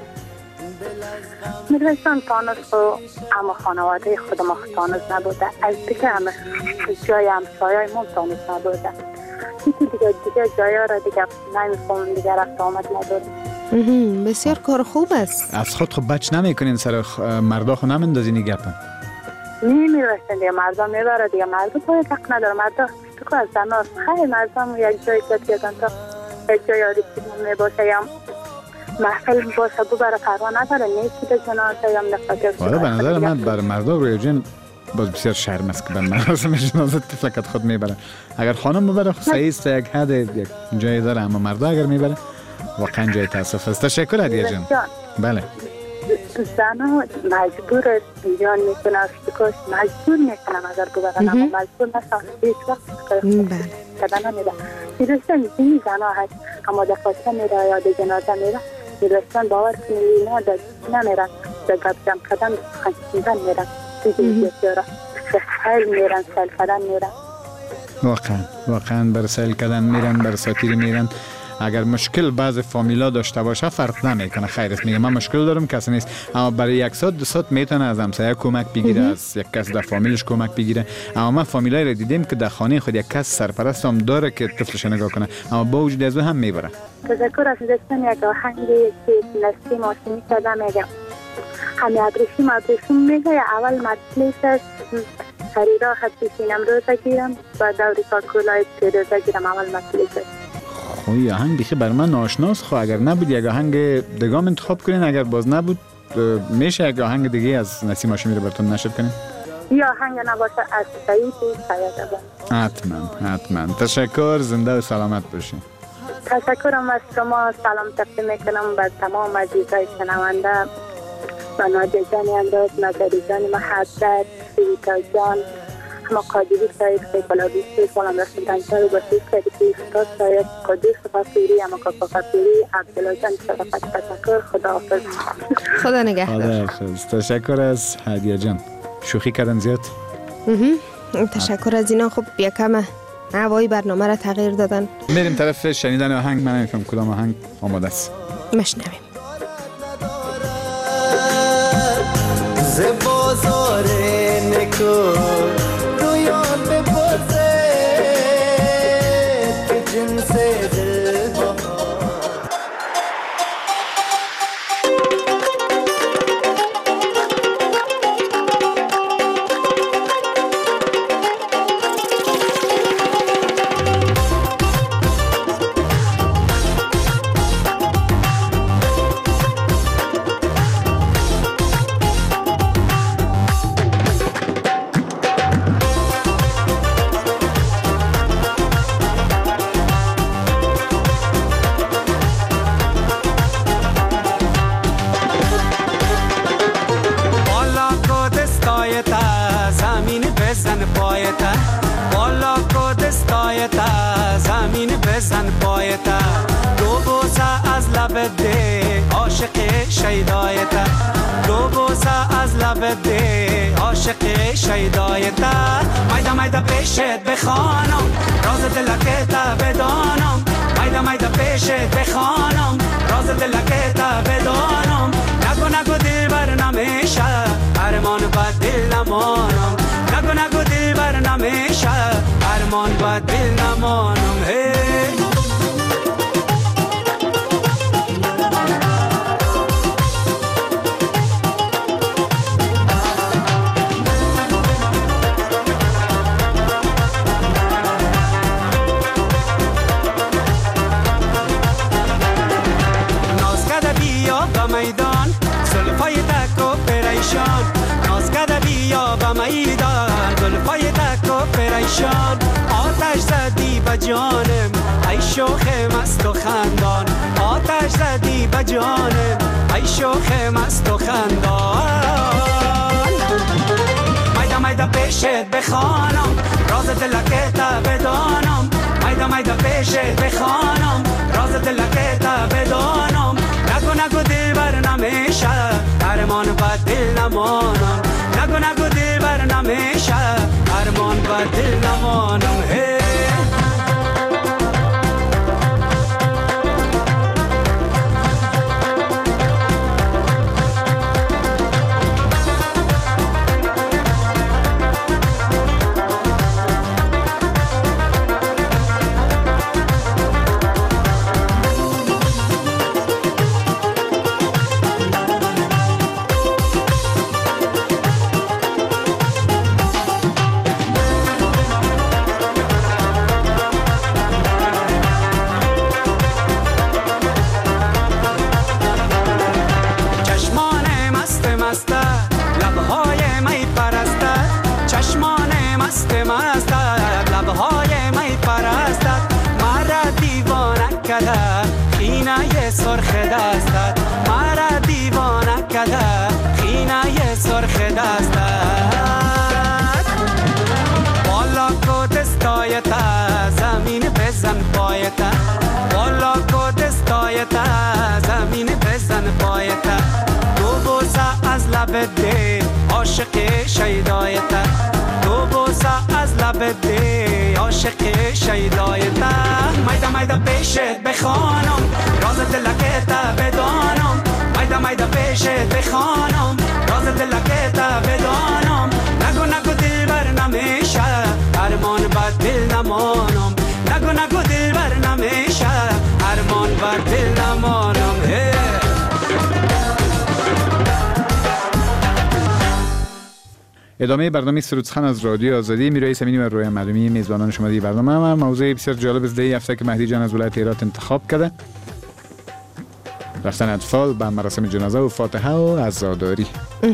میرسن تانوس و اما خانواده خودم تانوس نبوده از دیگه همه جای همسایه من تانوس نبوده دیگه جای را دیگه نمیفهم دیگه رفت آمد نداره. بسیار کار خوب است. از خود خب بچ نمیکنین سر مردا خو نمیندازین گپا؟ میرسن دیگه مردا میبره دیگه مردا باید حق نداره مردا تو از زناست خیلی مردم یک جای کردن تا یک جای آریسی میباشه یا محفل باشه ببره پروا نداره نیستی به جنازه یا نفاده والا به نظر من برای مردا روی جن باز بسیار شرم است که به مراسم جنازه طفلکت خود میبره. اگر خانم ببره خب صحیح است یک حد یک جایی داره اما مردا اگر میبره واقعا جای تاسف است. تشکر هدیه جان. بله زنها مجبور است جان میکنه اشتکاش مجبور میکنم اگر ببرن اما مجبور نشان هیچ وقت کردن نمیده. میرسن زنی زنها هست اما در فاتحه میره یا در جنازه میره میرسن باور کنید نه در نمیرن در گپ جمع کردن خنشیدن میرن دیگه بسیاره سیل میرن سیل کردن میرن واقعا بر سیل کردن میرن بر ساتیری میرن. اگر مشکل بعض فامیلا داشته باشه فرق نمیکنه خیر است میگه من مشکل دارم کسی نیست اما برای یک ساعت دو ساعت میتونه از همسایه کمک بگیره از یک کس در فامیلش کمک بگیره. اما من فامیلای رو دیدیم که در خانه خود یک کس سرپرست هم داره که طفلش نگاه کنه اما با وجود از او هم میبره. تذکر از دستان یک آهنگی که نسلی ماشینی کردم میگم همه ابریشم میگه اول مطلس است خریدا خط پیشینم روزه گیرم و دوری کاکولای روزه گیرم اول مطلس است. خوی آهنگ دیگه بر من ناشناس خو اگر نبود یک آهنگ دیگه انتخاب کنین اگر باز نبود میشه یک آهنگ دیگه از نسیم هاشمی رو براتون نشر کنین یا آهنگ نباشه از سعید سیادبان. حتما تشکر زنده و سلامت باشین. تشکرم از شما سلام تقدیم میکنم به تمام عزیزای شنونده و نادر جان انداز نظری جان محبت سیویتا جان اما قادری ساید خیلی بیشتر کنم رسیدن چای بسید که دیگه استاد ساید قدیر سفاقیری اما کافا فقیری عبدالله جان شرفت تشکر خداحافظ. خدا نگهدار. تشکر از هدیه جان. شوخی کردن زیاد. تشکر از اینا. خب یکم هوای برنامه را تغییر دادن. میریم طرف شنیدن آهنگ. من نمیفهم کدام آهنگ آماده است. مشنویم. ز بازار نکو رویان به بازه که جنس دل با شیدایتا دو بوسه از لب ده عاشق شیدایتا مایدا مایدا پیشت بخوانم راز دلکتا بدانم مایدا مایدا پیشت بخوانم راز دلکتا بدانم نگو دل بر نمیشه ارمان با دل نمانم نگو دل بر نمیشه ارمان با دل نمانم هی آتش زدی با جانم ای شوخ مست و خندان آتش زدی با جانم ای شوخ مست و خندان مایدا مایدا پیشت بخوانم راز دلکتا بدانم مایدا مایدا پیشت بخوانم راز دلکتا بدانم نگو دل بر با دل نمانم نگو نگو دل بر نمیشه ارمان با دل نمانم سرخ دستت مرا دیوانه کده خینه سرخ دستت بالا کو دستایت زمین بزن پایت بالا کو دستایت زمین بزن پایت تو بوسه از لب دل عاشق شیدایت تو بوسه از لب دل عاشق شیدایت میده میده پیشت بخوانم راز دلکت بدانم میده میده پیشت بخوانم راز دلکت بدانم نگو نگو دل بر نمیشه ارمان بر دل نمانم نگو نگو دل بر نمیشه ارمان بر دل نمانم ادامه برنامه سرود سخن از رادیو آزادی. میرای امینی و رویا معلومی میزبانان شما دیگه برنامه هم موضوع بسیار جالب از دی هفته که مهدی جان از ولایت هرات انتخاب کرده، رفتن اطفال به مراسم جنازه و فاتحه و عزاداری.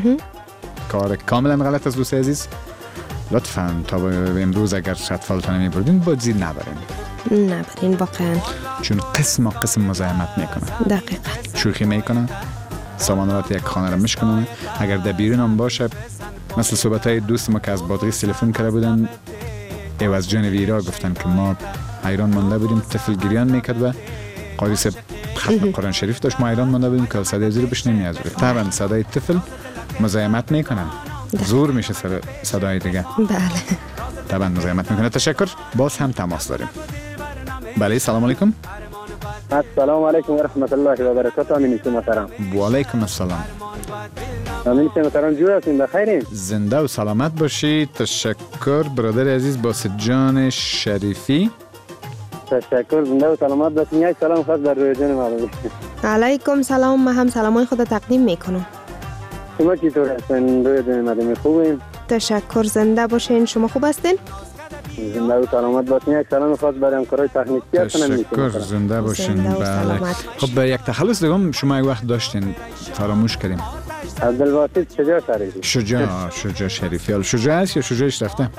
کار کاملا غلط از دوست عزیز. لطفاً تا به امروز اگر اطفالتان نمیبردین بازی نبرین واقعا، چون قسم مزاحمت میکنه، دقیقاً شوخی میکنه، سامانات یک خانه رو میشکنه. اگر در بیرون هم باشه، مثل صحبت‌های دوست ما که از بادغیس تلفن کرده بودن، عوض جان ویرا گفتن که ما حیران مانده بودیم طفل گریان میکرد و قاری صاحب ختم قرآن شریف داشت، ما حیران مانده بودیم که صدای زیر بشنیم از روی. طبعا صدای طفل مزاحمت میکنن، زور میشه صدای دیگه. بله طبعا مزاحمت میکنه. تشکر. باز هم تماس داریم. بله سلام علیکم. السلام علیکم و رحمت الله و برکاته. امین محترم. و علیکم السلام. امین محترم جور هستین؟ بخیرین؟ زنده و سلامت باشید. تشکر برادر عزیز باسط جان شریفی. تشکر، زنده و سلامت باشین. یک سلام خاص بر روی جان معلومی. علیکم سلام. من هم سلامای خود تقدیم میکنم. شما چطور هستین؟ روی جان معلومی خوبین؟ تشکر، زنده باشین. شما خوب هستین؟ زنده و سلامت باشین. یک سلام خاص برای همکارای تکنیکی هستن. تشکر، زنده باشین. بله. خب به یک تخلص دیگه شما یک وقت داشتین فراموش کردیم. عبدالباسط شجاع شریفی. شجاع شریفی. حالا شجاع است یا شجاعش رفته؟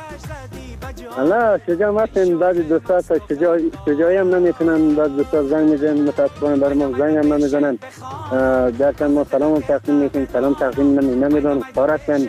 نه شجاع متن. بعضی دوستا شجاعی هم نمیتونن، بعضی دوستا زنگ میزنن، متاسفانه برای ما زنگ هم نمیزنن. درکن ما سلام هم تقدیم میکنیم، سلام تقدیم نمیدن، خارتن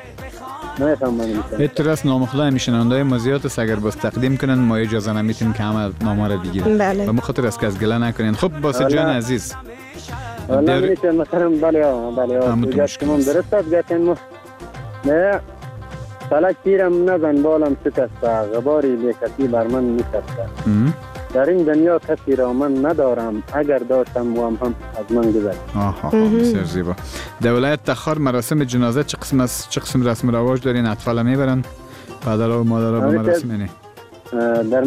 اعتراض نامخدا میشننده موضوعات اگر باز تقدیم کنن ما اجازه نمیتیم که همه نامه رو بگیرن. بله. و مخاطر است که از گله نکنین. خب باسط جان عزیز. والله میشه مثلا بله جاتمون درست است گفتن ما نه فلک تیرم نزن بالم شکست، غباری بیکسی بر من می‌کشد. در این دنیا کسی را من ندارم، اگر داشتم و هم از من گذشت. بسیار زیبا. در ولایت تخار مراسم جنازه چه قسم رسم و رواج دارین؟ اطفال میبرن پدرها و مادرها به مراسم اینه؟ در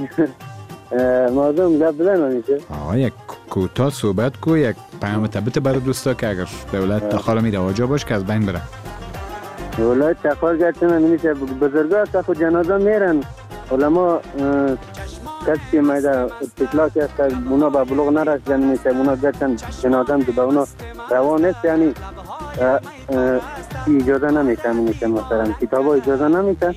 موضوع گپ بزنم میشه؟ یک کوتاه صحبت کو، یک پیام تبت برای دوستا که اگر در ولایت تخار می رواجا باش که از بین بره. ولایت تخار گفتن میشه بزرگا تا خود جنازه میرن، علما کسی میده اطلاع کرد اونا به بلوغ نرسیدن میشه، اونا گفتن جنازه هم به اونا روان است، یعنی اجازه نمیشه. مثلا کتابا اجازه نمیشه.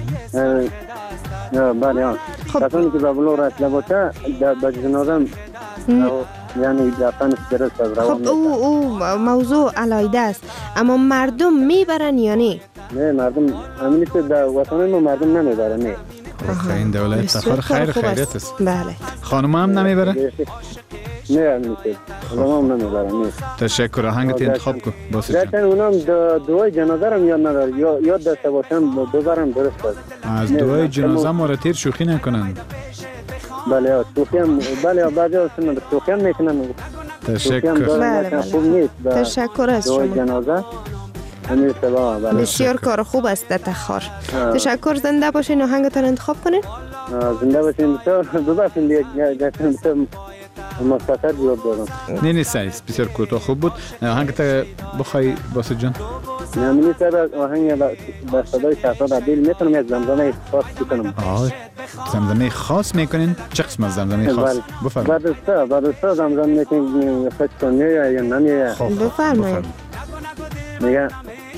بله کسانی که به بلوغ رسیده باشه به جنازه یعنی دفن درست از روان میشه. او موضوع علایده است، اما مردم میبرن یا نه؟ نه مردم همین که در وطن ما مردم نمیبرن. نه این دولت تخار خیریت است. بله. خانم هم نمیبره؟ نه میشه زمان نمیبرم. تشکر. آهنگت انتخاب کن باسط جان. گفتن اونم دعای جنازه رو یاد نداره، یاد داشته باشم بذارم درست است. از دعای جنازه ما را تیر شوخی نکنن. بله شوخی هم بله بعضی اصلا شوخی هم میکنن. تشکر. خوب نیست. تشکر از شما. دعای جنازه همین سبا. بسیار کار خوب است در تخار. تشکر. زنده باشین. آهنگتان انتخاب کنین. زنده باشین. ببخشید یک مختصر جواب دادم. نه سعیس بسیار کوتاه خوب بود. آهنگت بخوای باسط جان. نه من سر آهنگ با صدای شهزاد عدیل میتونم یک زمزمه خاص بکنم. زمزمه خاص میکنین؟ چه قسم از زمزمه خاص؟ بفرمایید. بعد از زمزمه میکنین خود کنیه یا نمیه. بفرمایید. میگه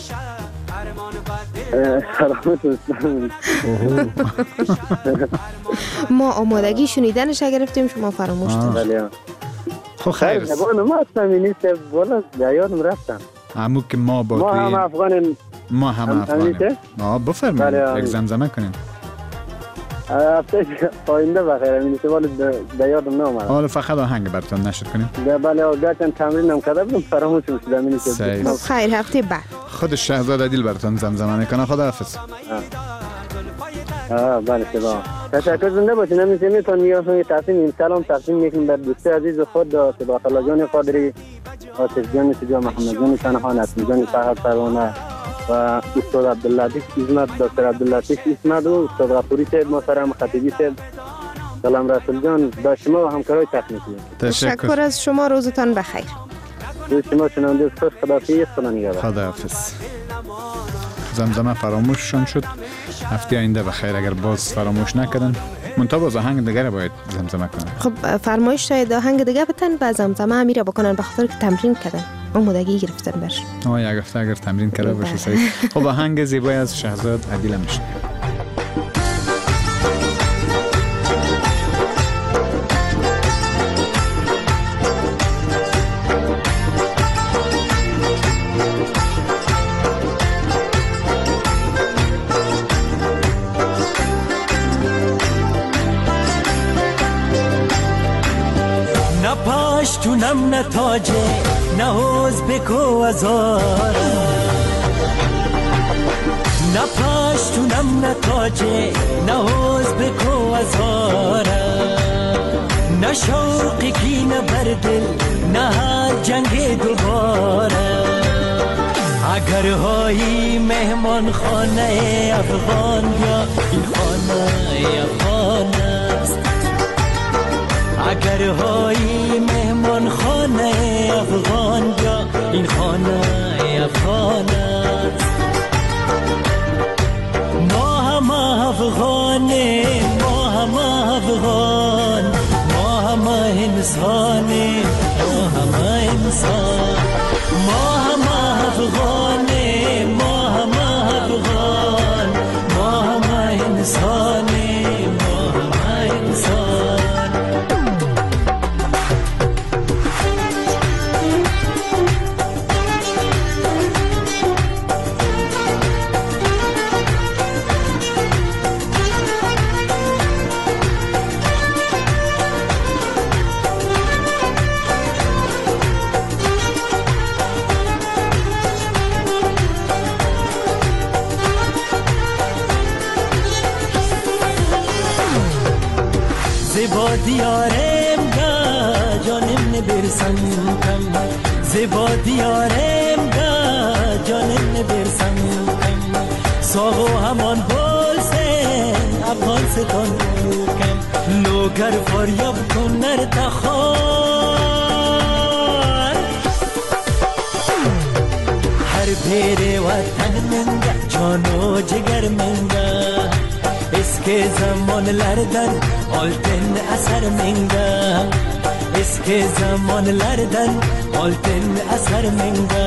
سلامت استان. ما آمادگی شنیدنش گرفتیم، شما فراموش بله. خب خیر. زبان ما اصلا نیست، والا یادم رفتم. عمو که ما با ما هم افغانیم. ما هم افغانیم. بفرمایید یک زمزمه کنیم. هفته آینده بخیر. این سوال به یادم نمیاد. حالا فقط آهنگ براتون نشر کنیم. بله گفتم تمرینم کرده بودم فراموش شد. خیر هفته بعد خود شهزاد عدیل براتون زمزمه میکنه. خداحافظ. بله سلام. تشکر. زنده باشین. همیشه میتونم یه تقسیم سلام تقسیم میکنم بر دوست عزیز خود صداقت الله جان قادری، آتش جان سجا محمد جان تنها، نسیم جان فرهاد پروانه و استاد عبداللطیف اسمت، دکتر عبداللطیف اسمت و استاد غفوری صاحب محترم، خطیبی صاحب. سلام رسول جان به شما و همکارای تکنیکی. تشکر از شما. روزتان بخیر. روز شما شنونده خوش. خداحافظ. خدا نگهدار. خداحافظ. زمزمه فراموششان شد. هفته آینده بخیر اگر باز فراموش نکردن. منتها باز آهنگ دیگه باید زمزمه کنن. خب فرمایش شاید آهنگ دیگه بتن و زمزمه همیره بکنن به خاطر که تمرین کردن. آمادگی گرفتن برش. یک هفته اگر تمرین کرده باشه صحیح. خب آهنگ زیبای از شهزاد عدیل میشه. پاشتونم نه تاجه نه حوز بکو ازارم، نه پاشتونم نه تاجه نه حوز بکو ازارم، نه شوقی کی نه بردل نه هر جنگ دوباره. اگر هایی مهمان خانه افغان یا این خانه افغان است، اگر هایی مهمان خانه افغان یا این خانه افغان است. ما هم افغانیم، ما هم افغان، ما هم انسانیم، ما هم انسان. ما هم افغانیم، ما هم افغان، ما هم انسانیم، ما هم انسان. زیبا دیارم دا جانم نبرسم کم، زیبا دیارم دا جانم نبرسم کم، ساغو همان بولسن افغان ستان کم، لوگر فریاب کن نر تخار، هر پیر وطن منگا جانو جگر منگا، اسکی zamanlardan oltin asar menga, eski zamanlardan oltin asar menga.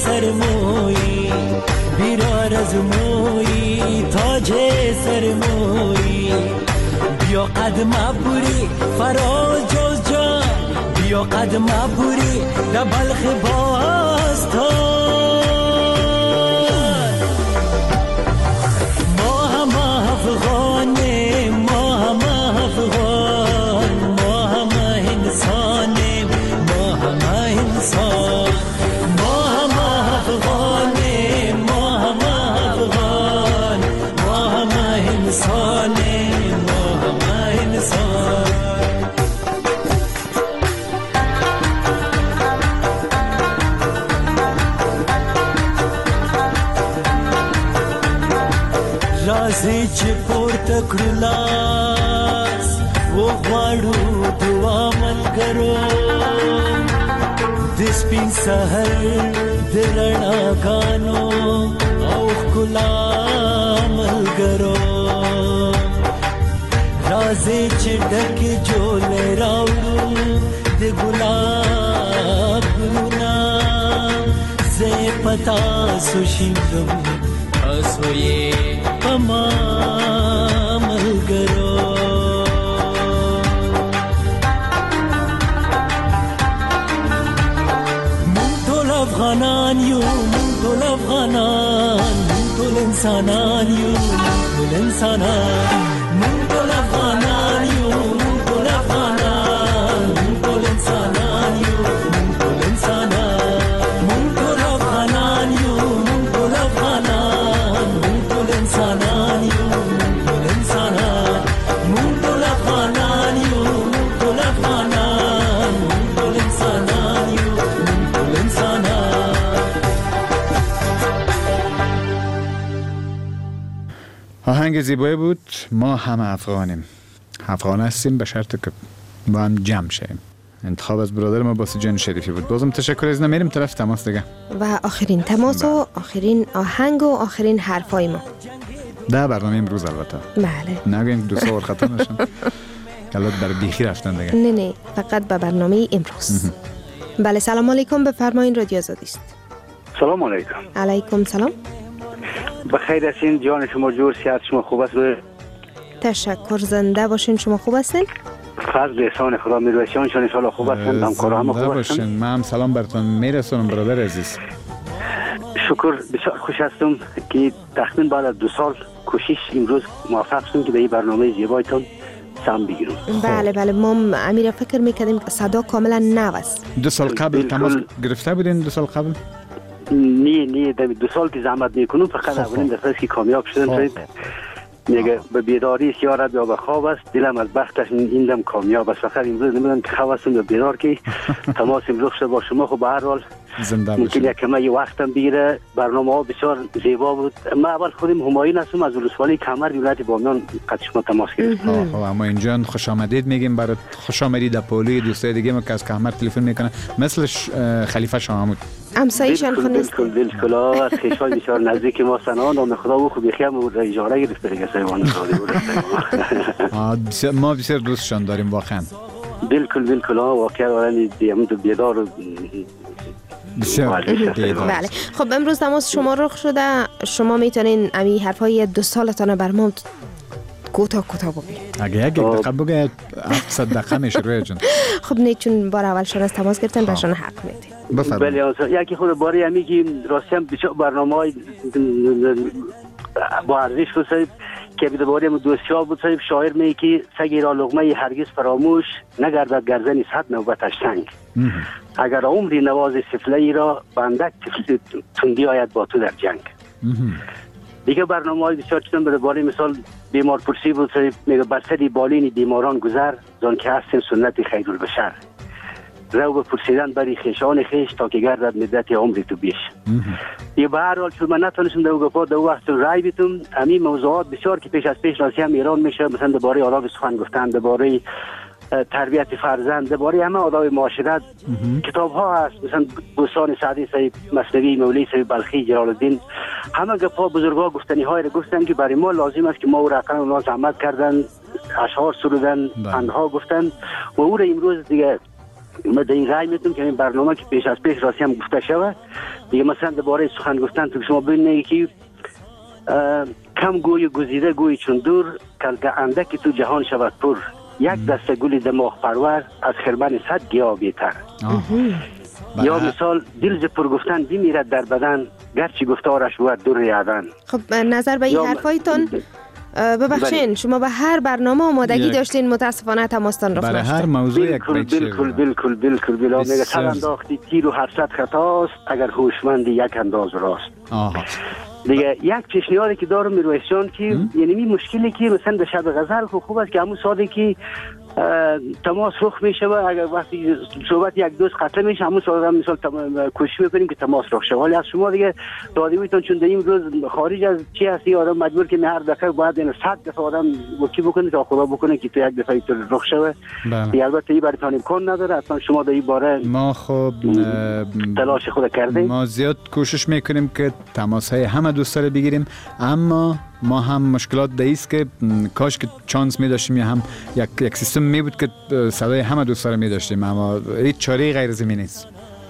سرمویی بیرار از مویی تاج سرمویی بیا قدم بوری فراز جز جان بیا قدم بوری در بلخ باستان ما هم افغانیم ما هم افغان ما هم انسانیم ما هم انسان ما هم افغانیم ما هم افغان ما هم انسانیم ما هم انسان رازی چې پورته کړو لاس وغواړو دعا ملګرو د سپین سحر د رڼاګانو او ښکلا ملګرو رازی چې ډکې جولې راوړو د ګلاب ګلونه زه یې په تاسو شیندم تاسو یې په ما ملګرو مونږ ټول افغانان یو مونږ ټول افغانان مونږ ټول انسانان یو مونږ ټول انسانان مونږ ټول افغانان یو مونږ ټول افغانان مونږ ټول انسانان یو مونږ ټول انسانان مونږ ټول افغانان یو مونږ ټول افغانان مونږ ټول انسانان یو مونږ ټول انسانان مونږ ټول افغانان یو مونږ ټول افغانان مونږ ټول انسانان یو مونږ ټول انسانان. آهنگ زیبایی بود. ما همه افغانیم، افغان هستیم به شرط که با هم جمع شیم. انتخاب از برادر ما باسی جان شریفی بود. بازم تشکر از میریم طرف تماس دیگه و آخرین تماس و آخرین آهنگ و آخرین حرفای ما ده برنامه امروز البته. بله نگویم دو سوال خطا نشن کلات بر بیخی رفتن دیگه. نه فقط به برنامه امروز. بله سلام علیکم، بفرمایید رادیو آزادی است. سلام علیکم. علیکم سلام. بخیر هستین؟ جان شما جور، صحت شما خوب است؟ تشکر، زنده باشین. شما خوب هستین؟ فضل احسان خدا میرسون شان ان شاء الله خوب هستن، همکارا هم خوب هستن. من هم سلام براتون میرسونم برادر عزیز. شکر، بسیار خوش هستم که تقریبا بعد از 2 سال کوشش امروز موفق شدم که به این برنامه زیبایتون سهم بگیرم. بله بله، ما امیر فکر میکردیم که صدا کاملا نو است. 2 سال قبل تماس گرفته بودین؟ 2 سال قبل؟ نه 2 سال که زحمت میکنم، فقط اولین دفعه که کامیاب شدم. میگه به بیداری سیارت یا به خواب است، دلم از بختش این دم کامیاب است. فقط امروز نمیدونم که خواب هستم یا بیدار که تماس امروز شد با شما. خب به هر حال ممکن یک کمی وقتم بگیره. برنامه ها بسیار زیبا بود. من اول خودم همایون هستم از ولسوالی کمر ولایت بامیان قد شما تماس گرفتم. خب اما اینجا خوش آمدید میگیم برات. خوش آمدید در پولی دوستای دیگه ما که از کمر تلفن میکنه مثل خلیفه شامود همسایه‌شان خونست. بالکل از خیشای بسیار نزدیک ما سنان نام خدا و خوبی خیام بود اجاره گرفته دیگه سیوان ساده بود. ما بسیار دوستشان داریم واقعا. بالکل واقعا دیم تو بیدار و بله. خب امروز تماس شما رخ شده، شما میتونین امی حرفای 2 سالتان بر ما کوتاه بگید. اگه یک دقیقه بگید 700 دقیقه میشه روی جان. خب نه چون بار اول شما از تماس گرفتن برشان حق میدید. بله یکی خود باری همی که راستی هم برنامه‌های با ارزش بود که بیدباری هم دوستیاب بود صاحب. شاعر میگه که سگ را لقمه هرگز فراموش نگردد گردن 100 نوبتش تنگ. اگر عمری نواز سفله ای را بندک تندی آید با تو در جنگ. دیگه برنامه‌های بسیار چیزن به باره مثال بیمار پرسی بود صاحب. میگه بر سری بالین بیماران گذر زان که هستیم سنت خیرالبشر. رو به پرسیدن بری خیشان خیش تا که گردد مدت عمری تو بیش. یه به هر حال چون من نتونستم دو گفت دو وقت رای بیتم همین موضوعات بسیار که پیش از پیش راسی هم ایران میشه، مثلا درباره آداب سخن گفتن، درباره تربیت فرزند، درباره همه آداب معاشرت کتاب ها هست. مثلا بوستان سعدی صاحب، مثنوی مولوی صاحب بلخی، جلال الدین، همه گپا بزرگا گفتنی های رو گفتن که برای ما لازم است که ما او رقم اونا زحمت کردن، اشعار سرودن، پندها گفتن و او را امروز دیگه من در این رای میتونم که این برنامه که پیش از پیش راستی هم گفته شود دیگه، مثلا درباره سخن گفتن تو شما ببینید که کم گوی گزیده گوی چون دور کلک اندکی تو جهان شود پر، یک دسته گل دماغ پرور از خرمن 100 گیاه بهتر. یا مثال دل ز پر گفتن بمیرد در بدن، گرچه گفتارش بود دور یادن. خب نظر به این حرفایتون ببخشین شما به هر برنامه آمادگی داشتین، متاسفانه تماستان رفت برای هر موضوع یک بیت شعر. بالکل میگه سر انداختی تیر و 700 خطاست، اگر هوشمندی یک انداز راست. دیگه یک پیشنهادی که دارم میرویس جان که یعنی این مشکلی که مثلا به شب غزل خوب است که همون ساده که تماس رخ میشه و اگر وقتی صحبت یک دوست قطع میشه همون ساده هم مثال کوشش میکنیم که تماس رخ شه. ولی از شما دیگه رادیویتون چون در این روز خارج از چی هستی آدم مجبور که هر دفعه باید این 100 دفعه آدم وکی بکنه تا خدا بکنه که تو یک دفعه تو رخ شه. البته این براتون امکان نداره، اصلا شما در این باره ما خب تلاش خود کردیم، ما زیاد کوشش میکنیم که تماس های همه دوستا رو بگیریم، اما ما هم مشکلات دایست که کاش که چانس می داشتیم یا هم یک سیستم می بود که صدای همه دوستا رو می داشتیم، اما هیچ چاره غیر از این نیست.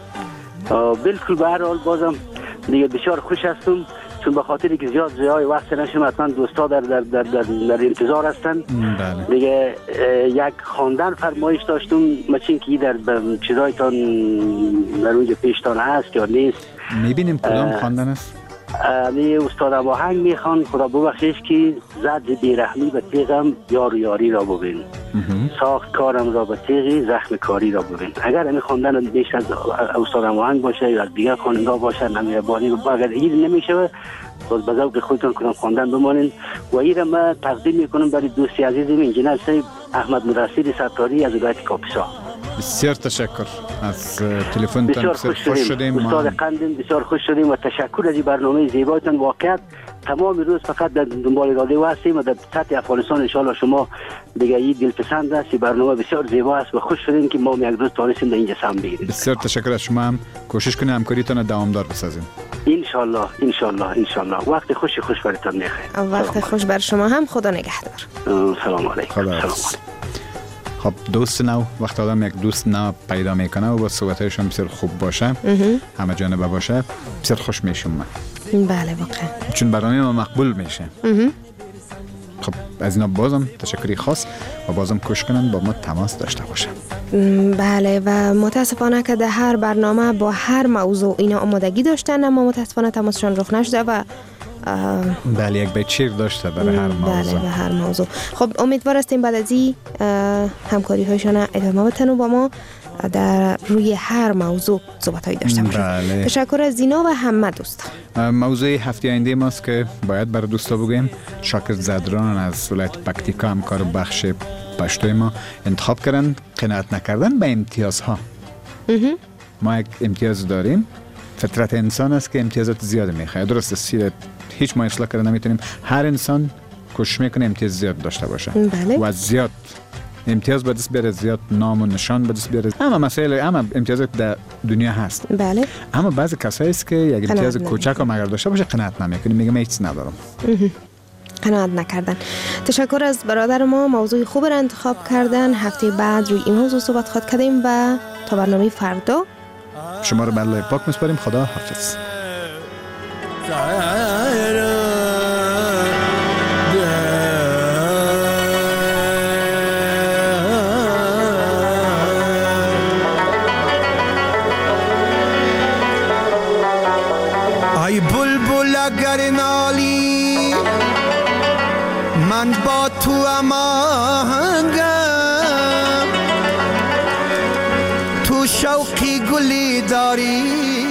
بالکل. به هر حال بازم دیگه بسیار خوش هستم چون به خاطری که زیاد زیای وقت نشم، حتما دوستا در انتظار هستن. دیگه یک خواندن فرمایش داشتم مثل که در چیزایتان در اونجا پیشتان هست یا نیست. میبینیم کدام خواندن است؟ استاد آهنگ میخوان خدا ببخشش که زد بیرحمی به تیغم یار و یاری را ببین، ساخت کارم را به تیغی زخم کاری را ببین. اگر این خواندن بیش از استاد آهنگ باشه یا دیگر خواننده باشه نمیبانی، اگر این نمیشه باز به ذوق خودتون کنم خواندن بمانین. و این را من تقدیم میکنم برای دوستی عزیزم انجینر صاحب احمد مدثر ستاری از ولایت کاپیسا. بسیار تشکر از تلفن تان، بسیار خوش شدیم. استاد قندم بسیار خوش شدیم و تشکر از این برنامه زیبایتان. واقعا تمام روز فقط در دنبال رادیو هستیم و در سطح افغانستان ان شاء الله شما دیگه این دلپسند است. برنامه بسیار زیبا است و خوش شدیم که ما یک روز تونستیم در اینجا سهم بگیریم. بسیار تشکر از شما، هم کوشش کنیم همکاریتان دوامدار بسازیم ان شاء الله. وقت خوش براتون میخوایم. وقت خوش بر شما هم. خدا نگهدار. سلام علیکم. خب دوست نو وقت آدم یک دوست نو پیدا میکنه و با صحبتایشون بسیار خوب باشه، همه جانبه باشه، بسیار خوش میشم من. بله واقعا چون برنامه ما مقبول میشه. خب از اینا بازم تشکری خاص و بازم کوشش کنن با ما تماس داشته باشن. بله و متاسفانه که در هر برنامه با هر موضوع اینا آمادگی داشتن، اما متاسفانه تماسشان رخ نشده و بله یک بیت شعر داشته برای هر موضوع. بله به هر موضوع. خب امیدوار هستیم بعد از این همکاری هایشان ادامه بدن و با ما در روی هر موضوع صحبت هایی داشته باشیم. بله. تشکر از زینا و همه دوستان. موضوع هفته آینده ماست که باید برای دوستا بگویم. شاکر زدران از ولایت پکتیکا همکار بخش پشتوی ما انتخاب کردن قناعت نکردن به امتیازها. ما یک امتیاز داریم، فطرت انسان است که امتیازات زیاد میخواد. درسته هیچ ما اصلاح کردن نمیتونیم. هر انسان کوشش میکنه امتیاز زیاد داشته باشه. بله. و زیاد امتیاز به دست بیاره، زیاد نام و نشان به دست بیاره. اما مسائل امتیازات در دنیا هست. بله. اما بعضی کسایی است که یک امتیاز کوچک هم اگر داشته باشه قناعت نمیکنه، میگه من هیچ ندارم. قناعت نکردن. تشکر از برادر ما، موضوع خوب را انتخاب کردن. هفته بعد روی این موضوع صحبت خواهد کردیم و تا برنامه فردا شما رو به الله پاک میسپاریم. خدا حافظ. ای بلبل اگر نالی من با تو آهنگم، تو شوقی گلی داری